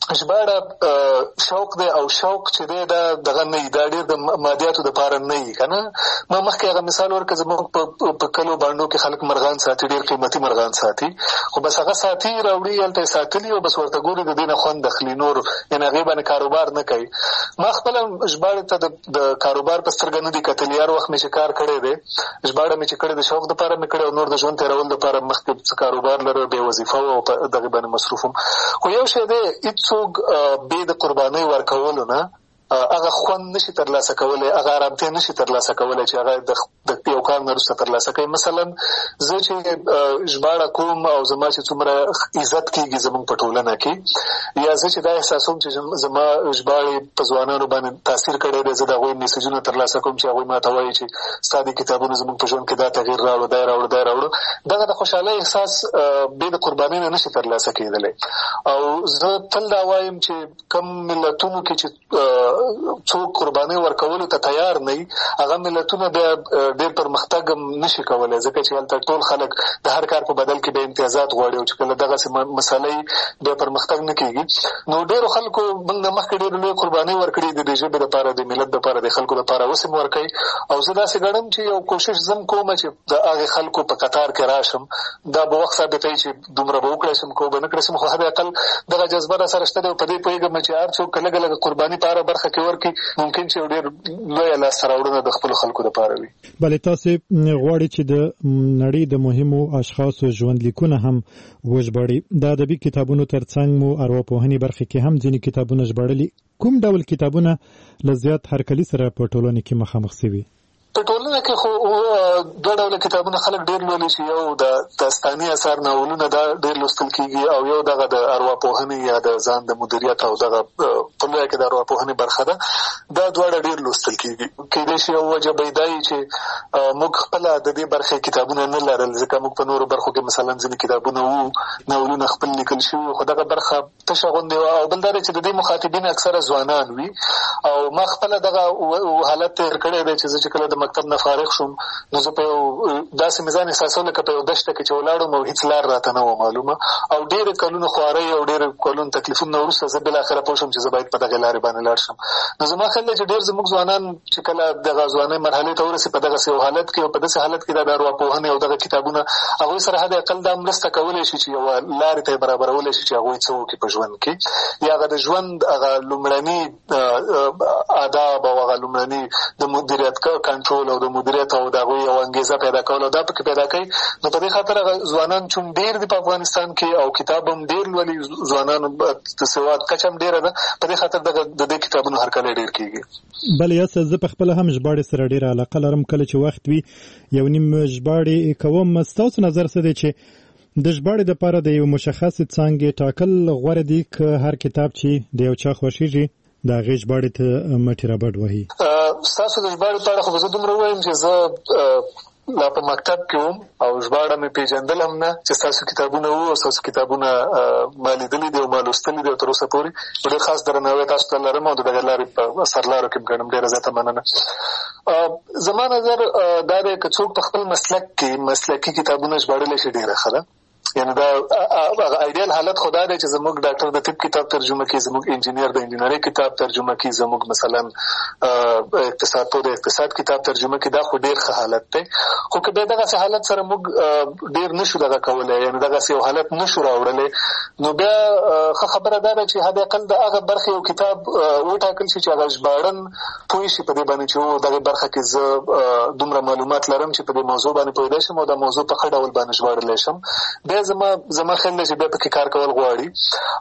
ژباړه شوق دی او شوق چې دی دا دغه نه وي، دا ډېر د مادیاتو دپاره نه وي که نه. ما مخکې هغه مثال ورکړه زموږ په کلو بانډو کې خلک مرغان ساتي، ډېر قیمتي مرغان ساتي، خو بس هغه ساتي راوړي هلته یې ساتلي او بس ورته ګوري د دې نه خوند اخلي، نور یعنې هغې باندې کاروبار نه کوي. ما خپله ژباړې ته د کاروبار په سترګه نه دي کتلي، هر وخت مې چې کار کړی دی ژباړه مې چې کړې د شوق دپاره مې کړې او نور د ژوند تېرول دپاره مخکې څه کاروبار لرو، بې وظیفه وه او په دغې باندې مصروف وم. خو یو شی دی هېڅوک بې د قربانۍ ورکولو نه هغه خوند نشي ترلاسه کولی، هغه ارامتیا نشي ترلاسه کولی چې هغه د یو کار نه وروسته ترلاسه کوي. مثلا زه چې ژباړه کوم او زما چې څومره عزت کېږي زموږ په ټولنه کې، یا زه چې دا احساسوم چې زما ژباړې په ځوانانو باندې تاثیر کړی دی، زه د هغوی میسجونه ترلاسه کوم چې هغوی ما ته وایي چې ستا دې کتابونه زموږ په ژوند کې دا تغییر راوړو دا یې راوړو دا یې راوړو، دغه د خوشحالۍ احساس بې د قربانۍ نه نشي ترلاسه کېدلی. او زه تل دا وایم چې کوم ملتونو کې چې څوک قربانۍ ورکولو ته تیار نه وي هغه ملتونه بیا ډېر پرمختګ هم نشي کولی، ځکه چې هلته ټول خلک د هر کار په بدل کې بیا امتیازات غواړي او چې کله دغسې مسئله بیا پرمختګ نه کېږي. نو ډېرو خلکو موږ نه مخکې ډېرې لویې قربانۍ ورکړي دي د ژبې دپاره، د ملت دپاره، د خلکو دپاره، اوس هم ورکوي. او زه داسې ګڼم چې یو کوشش زم کوم چې د هغې خلکو په قطار کې راشم، دا به وخت ثابتوي چې دومره به وکړی شم که به نه کړی شم، خو حد اقل دغه جذبه را سره شته دی او په دې پوهېږم چې هر څوک لږه لږه قرباني په هره برخه کې ورکړي ممکن چې ډېر لویه لاسته راوړنه د خپلو خلکو دپاره وي. بلې تاسې غواړئ چې د نړۍ د مهمو اشخاصو ژوندلیکونه هم وژباړئ. د ادبي کتابونو تر څنګ مو ارواپوهنې برخې کې هم ځینې کتابونه ژباړلي. کوم ډول کتابونه له زیات هرکلي سره په ټولنه کې مخامخ شوي؟ په ټولنه کې خو دوه ډوله کتابونه خلک ډېر لولي چې یو د داستاني اثار ناولونه دا ډېر لوستل کېږي او یو دغه د ارواپوهنې یا د ځان د مدیریت او دغه په لویه کې د ارواپوهنې برخه ده، دا دواړه ډېر لوستل کېږي. کېدای شي یو وجه به یې دا وي چې موږ خپله د دې برخې کتابونه نه لرل، ځکه موږ په نورو برخو کې مثلا ځینې کتابونه وو ناولونه خپل لیکل شوي، خو دغه برخه تشه غوندې وه. او بل دا دی چې د دې مخاطبین اکثره ځوانان وي او ما خپله دغه حالت تېر کړی دی چې زه چې کله د مکتب نه فارغ شوم نو زه په یو داسې مې ځان احساسول لکه په یو دشته کې چې ولاړم او هېڅ لار راته نه وه معلومه، او ډېرې کلونو خوارۍ او ډېرې کلونو تکلیفونو وروسته زه بالاخره پوه شم چې زه باید په دغې لارې باندې لاړ شم. نو زما خیال دی چې ډېر زموږ ځوانان چې کله دغه ځوانۍ مرحلې ته ورسي په دغسې یو حالت کې او په داسې حالت کې دا د ارواپوهنې او دغه کتابونه هغوی سره حد اقل دا مرسته کولی شي چې یوه لارې ته یې برابرولی شي چې هغوی څه وکړي په ژوند کې، یا هغه د ژوند هغه لومړني آداب او هغه لومړني د مدیریت کنټرول او د مدیریت او د هغوی یو انګېزه پیدا کول او دا پکې پیدا کوي. نو په دې خاطر هغه ځوانان چون ډېر دي په افغانستان کې او کتاب هم ډېر لولي، ځوانانو د سواد کچه هم ډېره ده، په دې خاطر دغه د دې کتابونو هرکلی ډېر کېږي. بلې یاسه زه په خپله هم ژباړې سره ډېره علاقه لرم. کله چې وخت وي یو نیم ژباړې کوم. ستاسو نظر څه دی چې د ژباړې دپاره د یو مشخصې څانګې ټاکل غوره دي که هر کتاب چې د یو چا خوښېږي د هغې ژباړې ته مټې رابډ وهي؟ ستاسو د ژباړې په اړه خو به زه دومره ووایم چې زه لا په مکتب کې وم او ژباړه مې پېژندل هم نه چې ستاسو کتابونه وو او ستاسو کتابونه ما لیدلي دي او ما لوستلي دي او تر اوسه پورې په ډېر خاص درناوی تاسو ته لرم او د دغې لارې په سرلارو کې ګڼم. ډېره زیاته مننه. زما نظر دا دی که څوک په خپل مسلک کې مسلکي کتابونه ژباړلی شي ډېره ښه ده، یعنی دا ایډیال حالت خدا دی چې زموږ ډاکټر د طب کتاب ترجمه کوي، زموږ انجینیر د انجینرۍ کتاب ترجمه کوي، زموږ مثلا اقتصاد په د اقتصاد کتاب ترجمه کوي. دا خو ډیر ښه حالت دی. خو که به دغه حالت سره موږ ډیر نشو دغه کولی، یعنی دغه یو حالت نشو راوړلی، نو بیا ښه خبره دا ده چې حد اقل د هغه برخې یو کتاب وټاکل شي چې هغه ژباړن پوه شي په دې باندې چې او دغه برخه کې زه دومره معلومات لرم چې په دې موضوع باندې پوهېدی شم او دا موضوع په ښه ډول باندې ژباړلی شم. بیا زما زما خیال دی چې بیا پکې کار کول غواړي.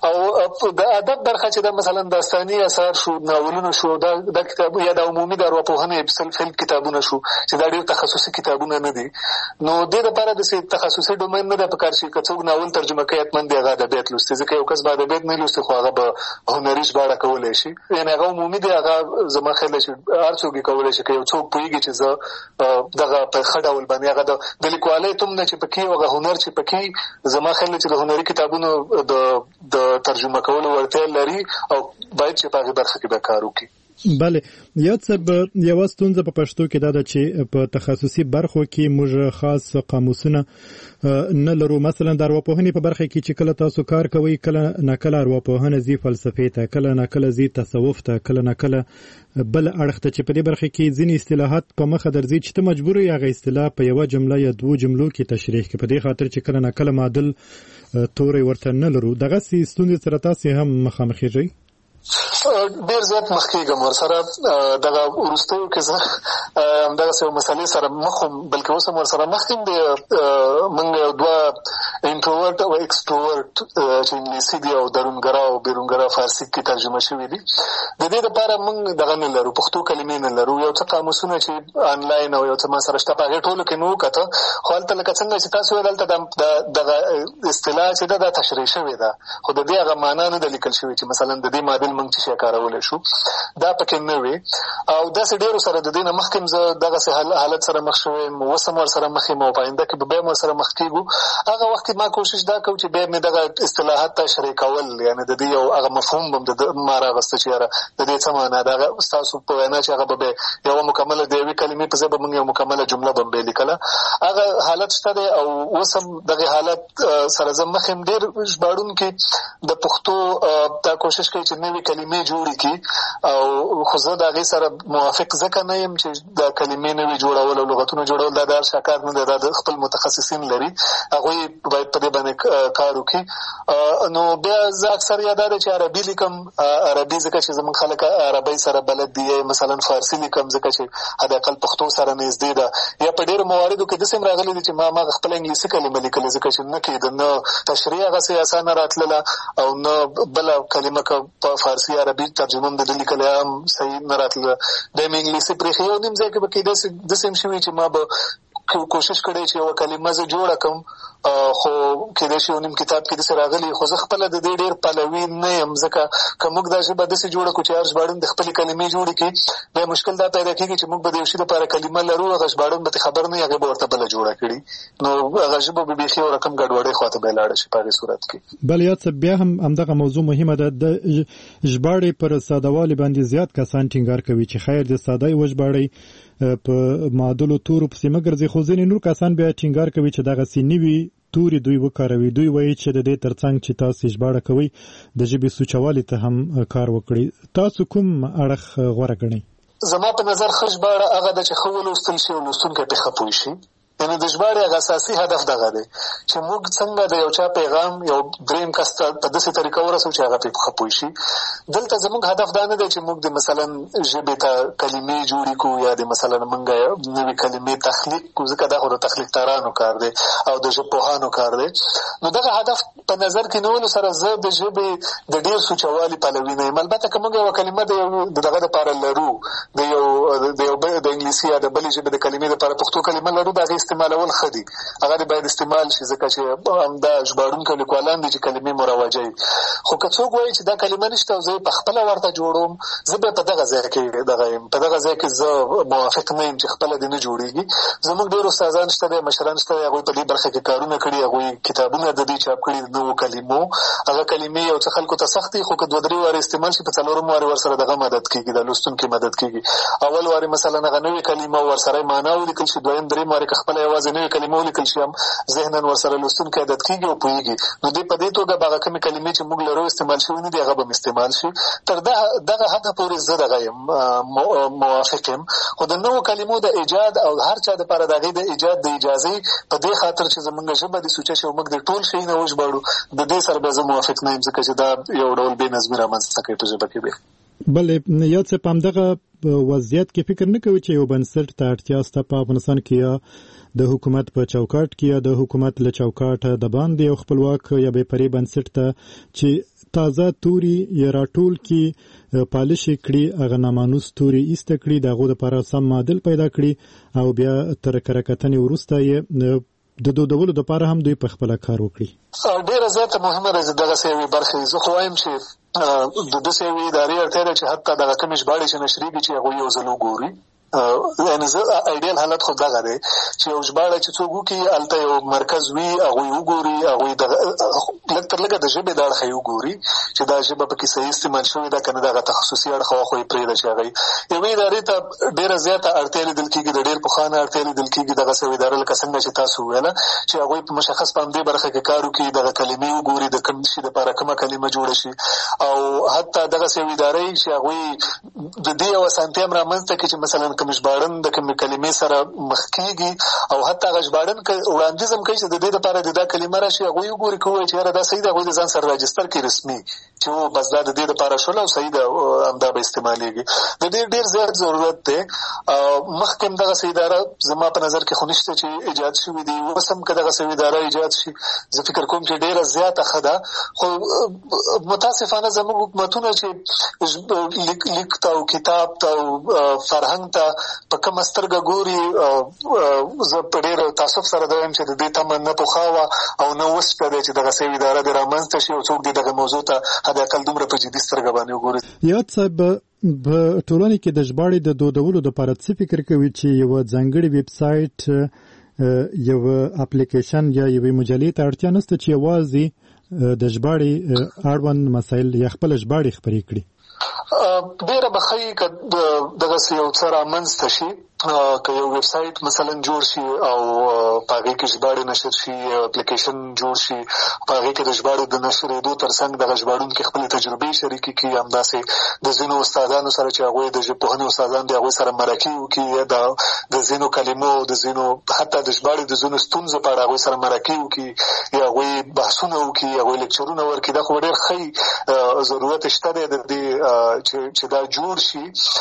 او د ادب برخه چې دا مثلا داستاني اثار شو، ناولونه شو، دا دا کتاب یا د عمومي د ارواپوهنې سلف هیلپ کتابونه شو چې دا ډېر تخصصي کتابونه نه دي، نو دې لپاره د تخصصي ډومین نه ده پکار چې که څوک ناول ترجمه کوي حتما د هغه ادبیات لوستي، ځکه یو کس به ادبیات نه لوستي خو هغه به هنري ژباړه کولی شي. یعنې هغه عمومي دی، هغه زما خیال دی چې هر څوک یې کولی شي. که یو څوک پوهېږي چې زه دغه په ښه ډول باندې هغه د لیکوالۍ توم نه چې پکې هغه هنر چې پکې زما خیال دی چې د هنري کتابونو د د ترجمه کولو وړتیا لري او باید چې په هغې برخه کې به کار وکړي. بله، یا څه یوه ستونزه په پښتو کې دا ده چې په تخصصي برخو کې موږ خاص قاموسونه نه لرو. مثلا د ارواپوهنې په برخه کې چې کله تاسو کار کوئ، کله ناکله ارواپوهنه ځي فلسفې ته، کله ناکله ځي تصوف ته، کله ناکله بل اړخ ته، چې په دې برخه کې ځینې اصطلاحات په مخه درځي چې ته مجبور یې هغه اصطلاح په یوه جمله یا دوو جملو کې تشریح کړې، په دې خاطر چې کله ناکله معادل توری ورته نه لرو. دغسې ستونزې سره تاسې هم مخامخېږئ؟ ډیر زیات مخ کېږم ورسره. دغه وروستیو کې زه همدغسې یو مسلې سره مخ وم، بلکې اوس هم ورسره مخ یم. موږ یو دوه انټروورټ او ایکسټروورټ چې انګلیسي دي او درونګرا او بیرونګرا فارسي کې ترجمه شوي دي، د دې لپاره موږ دغه نه لرو، پښتو کلمې نه لرو. یو څه قاموسونه چې آنلاین او یو څه ما سره شته په هغې ټولو کې مې وکته، خو هلته لکه څنګه چې تاسو ویل هلته دغه اصطلاح چې ده دا تشریح شوې ده، خو د دې هغه معنا نه ده لیکل شوې چې مثلا د دې معادل موږ چې شی کارولی شو، دا پکې نه وي. او داسې ډېرو سره د دې نه مخکې زه دغسې حالت سره مخ شوی یم، اوس هم ورسره مخ یم او په آینده کې به بیا هم ورسره مخ کېږو. هغه وخت کې ما کوشش دا کوو چې بیا مې دغه اصطلاحات تشریح کول، یعنې د دې یو هغه مفهوم به م ما راغسته چې یاره د دې څه معنا ده. هغه ستاسو په وینا چې هغه به بیا یوه مکمله د یوې کلمې په ځای به موږ یو مکمله جمله به م بیا لیکله، هغه حالت شته دی. او اوس هم دغې حالت سره زه مخ یم. ډېر ژباړونکي د پښتو دا کوشش کوي چې نوې کلمې جوړې کړي، او خو زه د هغې سره موافق ځکه نه یم چې د کلمې نوې جوړول او لغتونه جوړول دا د هر چا کار نه دی، دا د خپل متخصصین لري، هغوی باید په دې باندې کار وکړي. نو بیا زه اکثر یا دا دی چې عربي لیکم، عربي ځکه چې زموږ خلک عربۍ سره بلد دي، مثلا فارسي لیکم ځکه چې حداقل پښتو سره نږدې ده. یا په ډېرو مواردو کې داسې هم راغلي دي چې ما ما خپله انګلیسي کلمه لیکلې ځکه چې نه کېده، نه تشریح هغسې اسانه راتلله او نه بله کلمه که په فارسي عربي ترجمه هم د ده لیکلی هم صحیح نه راتله. بیا مې انګلیسي پرېښې. یو نیم ځای کې به کېدای سي داسې هم شوي چې ما به کوشش کړی چې یوه کلمه زه جوړه کړم، خو کېدای شي یو نیم کتاب کې داسې راغلي، خو زه خپله د دې ډېر پلوي نه یم، ځکه که موږ دا ژبه داسې جوړه کړو چې هر ژباړن د خپلې کلمې جوړې کړي، بیا مشکل دا پیدا کېږي چې موږ به د یو شي لپاره کلمه لرو، هغه ژباړن به ترې خبر نه وي، هغې به ورته بله جوړه کړي، نو هغه ژبه به بیخي یو رقم ګډوډۍ خواته به یې لاړه شي په هغې صورت کې. بله یاد څه بیا هم همدغه موضوع مهمه ده. د ژباړې پر سادهوالي باندې زیات کسان ټینګار کوي چې خیر د ساده یې وژباړئ، په معادلو تورو پسې مه ګرځئ، خو ځینې نور کسان بیا ټینګار کوي چې دغسې نوي توري دوی وکاروي. دوی وایي چې د دې ترڅنګ چې تاسو ژباړه کوئ د ژبې سوچوالي ته هم کار وکړئ. تاسو کوم اړخ غوره ګڼئ؟ زما په نظر ښه ژباړه هغه ده چې ښه ولوستل شي او لوستونکی پرې ښه پوه شي. یعنې د ژباړې هغه اساسي هدف دغه دی چې موږ څنګه د یو چا پیغام یو دریم کس ته په داسې طریقه ورسوو چې هغه پرې ښه پوه شي. دلته زموږ هدف دا نه دی چې موږ د مثلا ژبې ته کلمې جوړې کړو یا د مثلا موږ نوې کلمې تخلیق کړو، ځکه دا خو د تخلیقدارانو کار دی او د ژبپوهانو کار دی. نو دغه هدف په نظر کې نیولو سره زه د ژبې د ډېر سوچوالي پلوي نه یم. البته که موږ یوه کلمه د دغه دپاره لرو، د یو د یو د انګلیسي یا د بلې ژبې د کلمې دپاره پښتو کلمه لرو، د هغې استعمالول ښه دي، هغه دې باید استعمال شي، ځکه چې همدا ژباړونکي او لیکوالان دي چې کلمې مروجوي. خو که څوک وایي چې دا کلمه نشته او زه یې پخپله ورته جوړوم، زه بیا په دغه ځای کې دغه یم په دغه ځای کې زه موافق نه یم چې خپله دې نه جوړېږي. زموږ ډېر استادان شته دی، مشران شته دی، هغوی په دې برخه کې کارونه کړي، هغوی کتابونه د دې چاپ کړي د نوو کلمو. هغه کلمې یو څه خلکو ته سخت دي، خو که دوه درې وارې استعمال شي په څلورم وارې ورسره دغه مدد کېږي، د لوستونکي مدد کېږي. اول وارې مثلا هغه نوې کلمه ورسره معنا ولیکل شي، دویم درېیم وارې که خپله کله یوازې نوې کلمې ولیکل شي هم ذهنا ورسره لوستونکی عادت کېږي او پوهېږي. نو دې په دې توګه به هغه کومې کلمې چې موږ لرو استعمال شوي نه دي هغه به م استعمال شي. تر دغه حده پورې زه دغه یم موافق یم. خو د نوو کلمو د ایجاد او هر چا دپاره د هغې د ایجاد د اجازې په دې خاطر چې زموږ ژبه د سوچه شي او موږ د ټول شي نه وژباړو، د دې سره بیا زه موافق نه یم، ځکه چې دا یو ډول بې نظمي رامنځته کوي په ژبه کې. بیا بلې یا څه په همدغه وضعیت کې فکر نه کوي چې یو بنسټ ته اړتیا شته په افغانستان کې، یا د حکومت په چوکاټ کې یا د حکومت له چوکاټه د باندې یو خپلواک یا بې پرې بنسټ ته چې تازه توري یا راټول کې پالش کړي، هغه نامانوس توري ایسته کړي، د هغو دپاره سم معادل پیدا کړي او بیا تر کره کتنې وروسته یې د دودولو دپاره هم دوی په خپله کار وکړي. ډېره زیاته مهمه ده چې دغسې یوې برخې زه خو وایم چې د داسې یوې ادارې اړتیا ده چې حتی دغه کومې ژباړې چې نشریږي چې هغوی یو ځل وګوري. یعنې زه ایډیل حالت خو دغه دی چې یو ژباړه چې څوک وکړي هلته یو مرکز وي، هغوی وګوري، هغوی لږ تر لږه د ژبې د اړخه یې وګوري چې دا ژبه پکې صحیح استعمال شوې ده که نه، دغه تخصصي اړخ خو یې پرېږده چې هغه یوې ادارې ته ډېره زیاته اړتیا لیدل کېږي، د ډېر پخوا نه اړتیا لیدل کېږي دغسې یوه اداره لکه څنګه چې تاسو وویله چې هغوی په مشخص په همدې برخه کې کار وکړي، دغه کلمې وګوري، د کوم شي دپاره کومه کلمه جوړه شي، او حتی دغسې یوې ادارې چې هغوی د دې یو اسانتیا هم رامنځته کړي چې مثلا کوم ژباړن د کومې کلمې سره مخ کېږي او حتی هغه ژباړن وړاندیز هم کوي چې د دې دپاره د دا کلمه راشي، هغوی وګوري که ووایي چې یاره دا صحیح ده، هغوی د ځان سره راجستر کړي رسمي چې او بس دا د دې دپاره شول او صحیح ده همدا به استعمالېږي. د دې ډېر زیات ضرورت دی. مخکې هم دغسې اداره زما په نظر کې خو نشته چې ایجاد شوي دي، اوس هم که دغسې اداره ایجاد شي زه فکر کوم چې ډېره زیاته ښه ده. خو متاسفانه زموږ حکومتونه چې لیک ته او کتاب ته او فرهنګ ته په کومه سترګه ګوري، زه په ډېر تاسف سره دا وایم چې د دې تمه نه پخوا وه او نه اوس شته دی چې دغسې یوه اداره دې رامنځته شي او څوک دې دغه موضوع ته حداقل دومره په جدي سترګه باندې وګوري. یاد صاحب په ټولنې کې د ژباړې د دودولو دپاره څه فکر کوي چې یوه ځانګړې ویب سایټ، یوه اپلیکیشن یا یوې مجلې ته اړتیا نشته چې یوازې د ژباړې اړوند مسایل یا خپله ژباړې خپرې کړي؟ ډېره به ښه وي که دغسې یو څه رامنځته شي، که یو ویب سایټ مثلا جوړ شي او په هغې کې ژباړې نشر شي، اپلیکیشن جوړ شي، په هغې کې د ژباړې د نشرېدو تر څنګ دغه ژباړونکي خپلې تجربې شریکې کړي، همداسې د ځینو استادانو سره چې هغوی د ژبپوهنې استادان دي هغوی سره مرکې وکړي، یا د ځینو کلمو د ځینو حتی د ژباړې د ځینو ستونزو په اړه هغوی سره مرکې وکړي، یا هغوی بحثونه وکړي، هغوی لیکچرونه ورکړي. دا خو ډېر ښه ضرورت شته دی د دې چې دا جوړ شي.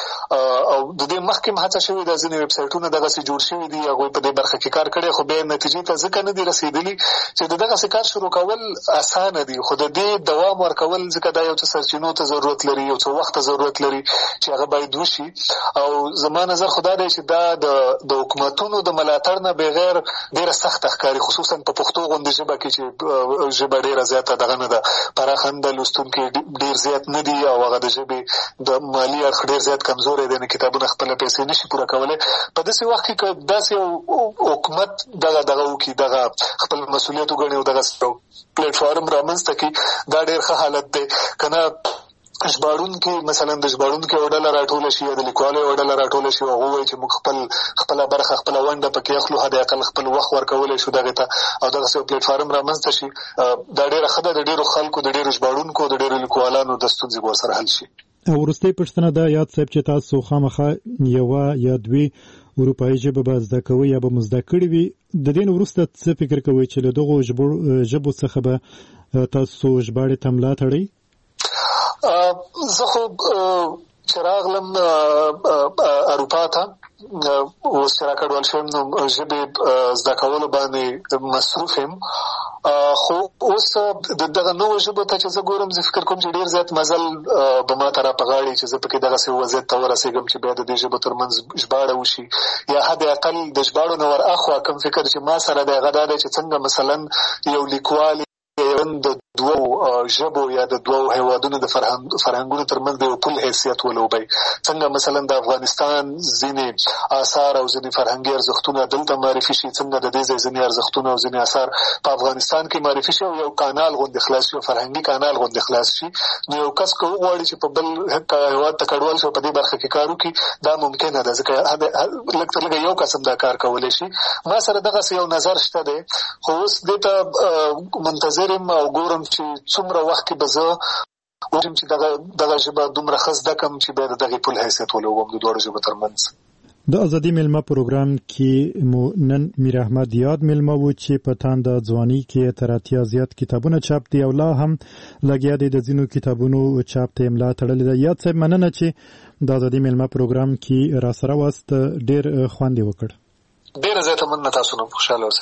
او د دې مخکې هم هڅه شوې ده، ځینې ویب سایټونه دغسې جوړ شوي دي، هغوی په دې برخه کې کار کړی، خو بیا نتیجې ته ځکه نه دي رسېدلي چې د دغسې کار شروع کول اسانه دي، خو د دې دوام ورکول ځکه دا یو څه سرچینو ته ضرورت لري، یو څه وخت ته ضرورت لري چې هغه باید وشي. او زما نظر خو دا دی چې دا د حکومتونو د ملاتړ نه بغیر ډېره سخته ښکاري، خصوصا په پښتو غوندې ژبه کې چې ژبه ډېره زیاته دغه نه ده، پراخه نه ده، لوستونکي ډېر زیات نه دي او هغه د ژبې د مالي اړخ ډېر زیات کمزوری دی، نه کتابونه خپله پیسې نشي پوره کولی. په داسې وخت کې که داسې حکومت دغه دغه وکړي، دغه خپل مسؤلیت وګڼي او دغسې پلیټفارم رامنځته کړي، دا ډېر ښه حالت دی. که نه ژباړونکي مثلا د ژباړونکي یوه ډله راټوله شي یا د لیکوالو یوه ډله راټوله شي او هغه ووایي چې موږ خپل خپله برخه خپله ونډه پکې اخلو، حداقل خپل وخت ورکولی شو دغې ته، او دغسې یو پلیټفارم رامنځته شي، دا ډېره ښه ده. د ډېرو خلکو، د ډېرو ژباړونکو، د ډېرو لیکوالانو د ستونزې به ورسره حل شي. وروستۍ پوښتنه ده یاد صاحب چې تاسو خامخا یوه یا دوې اروپایي ژبه به زده کوئ یا به مو زده کړې وي، د دې نه وروسته څه فکر کوئ چې له دغو ژبو څخه به تاسو ژباړې ته ملا تړئ؟ زه خو چې راغلم اروپا ته، اوس چې راکډوال شوم نو ژبې زده کولو باندې مصروف یم، خو اوس د دغه نوو ژبو ته چې زه ګورم زه فکر کوم چې ډېر زیات مزل به ما ته را په غاړي چې زه پکې دغسې وضعیت ته ورسېږم چې بیا د دې ژبو تر منځ ژباړه وشي، یا حد اقل د ژباړو نه ور اخوا کوم فکر چې ما سره دی هغه دا دی چې څنګه مثلا یو لیکوال د دوو ژبو یا د دوو هیوادونو د فرهنګونو ترمنځ د یو پل حیثیت ولوبي. څنګه مثلا د افغانستان ځینې آثار او ځینې فرهنګي ارزښتونه دلته معرفي شي، څنګه د دې ځای ځینې ارزښتونه او ځینې آثار په افغانستان کې معرفي شي او یو کانال غوندې خلاص شي، فرهنګي کانال غوندې خلاص شي. نو یو کس که وغواړي چې په بل هیواد ته کډوال شي په دې برخه کې کار وکړي، دا ممکنه ده، ځکه لږ تر لږه یو قسم دا کار کولی شي. ما سره دغسې یو نظر شته دی، خو اوس دې ته منتظر یم او ګورم چې څومره وخت کې به زه وګورم چې دغه دغه ژبه دومره ښه زده کړم چې بیا د دغې پل حیثیت ولوبم د دواړو ژبو ترمنځ. د ازادي میلمه پروګرام کې مو نن میر احمد یاد میلمه و چې په تانده ځواني کې تر اتیا زیات کتابونه چاپ دي او لا هم لګیا دی د ځینو کتابونو چاپ ته املا تړلې ده. یاد صاحب مننه چې د ازادي میلمه پروګرام کې را سره واست، ډېر خوند یې وکړ. ډېره زیاته مننه، تاسو نه خوشحاله اوسئ.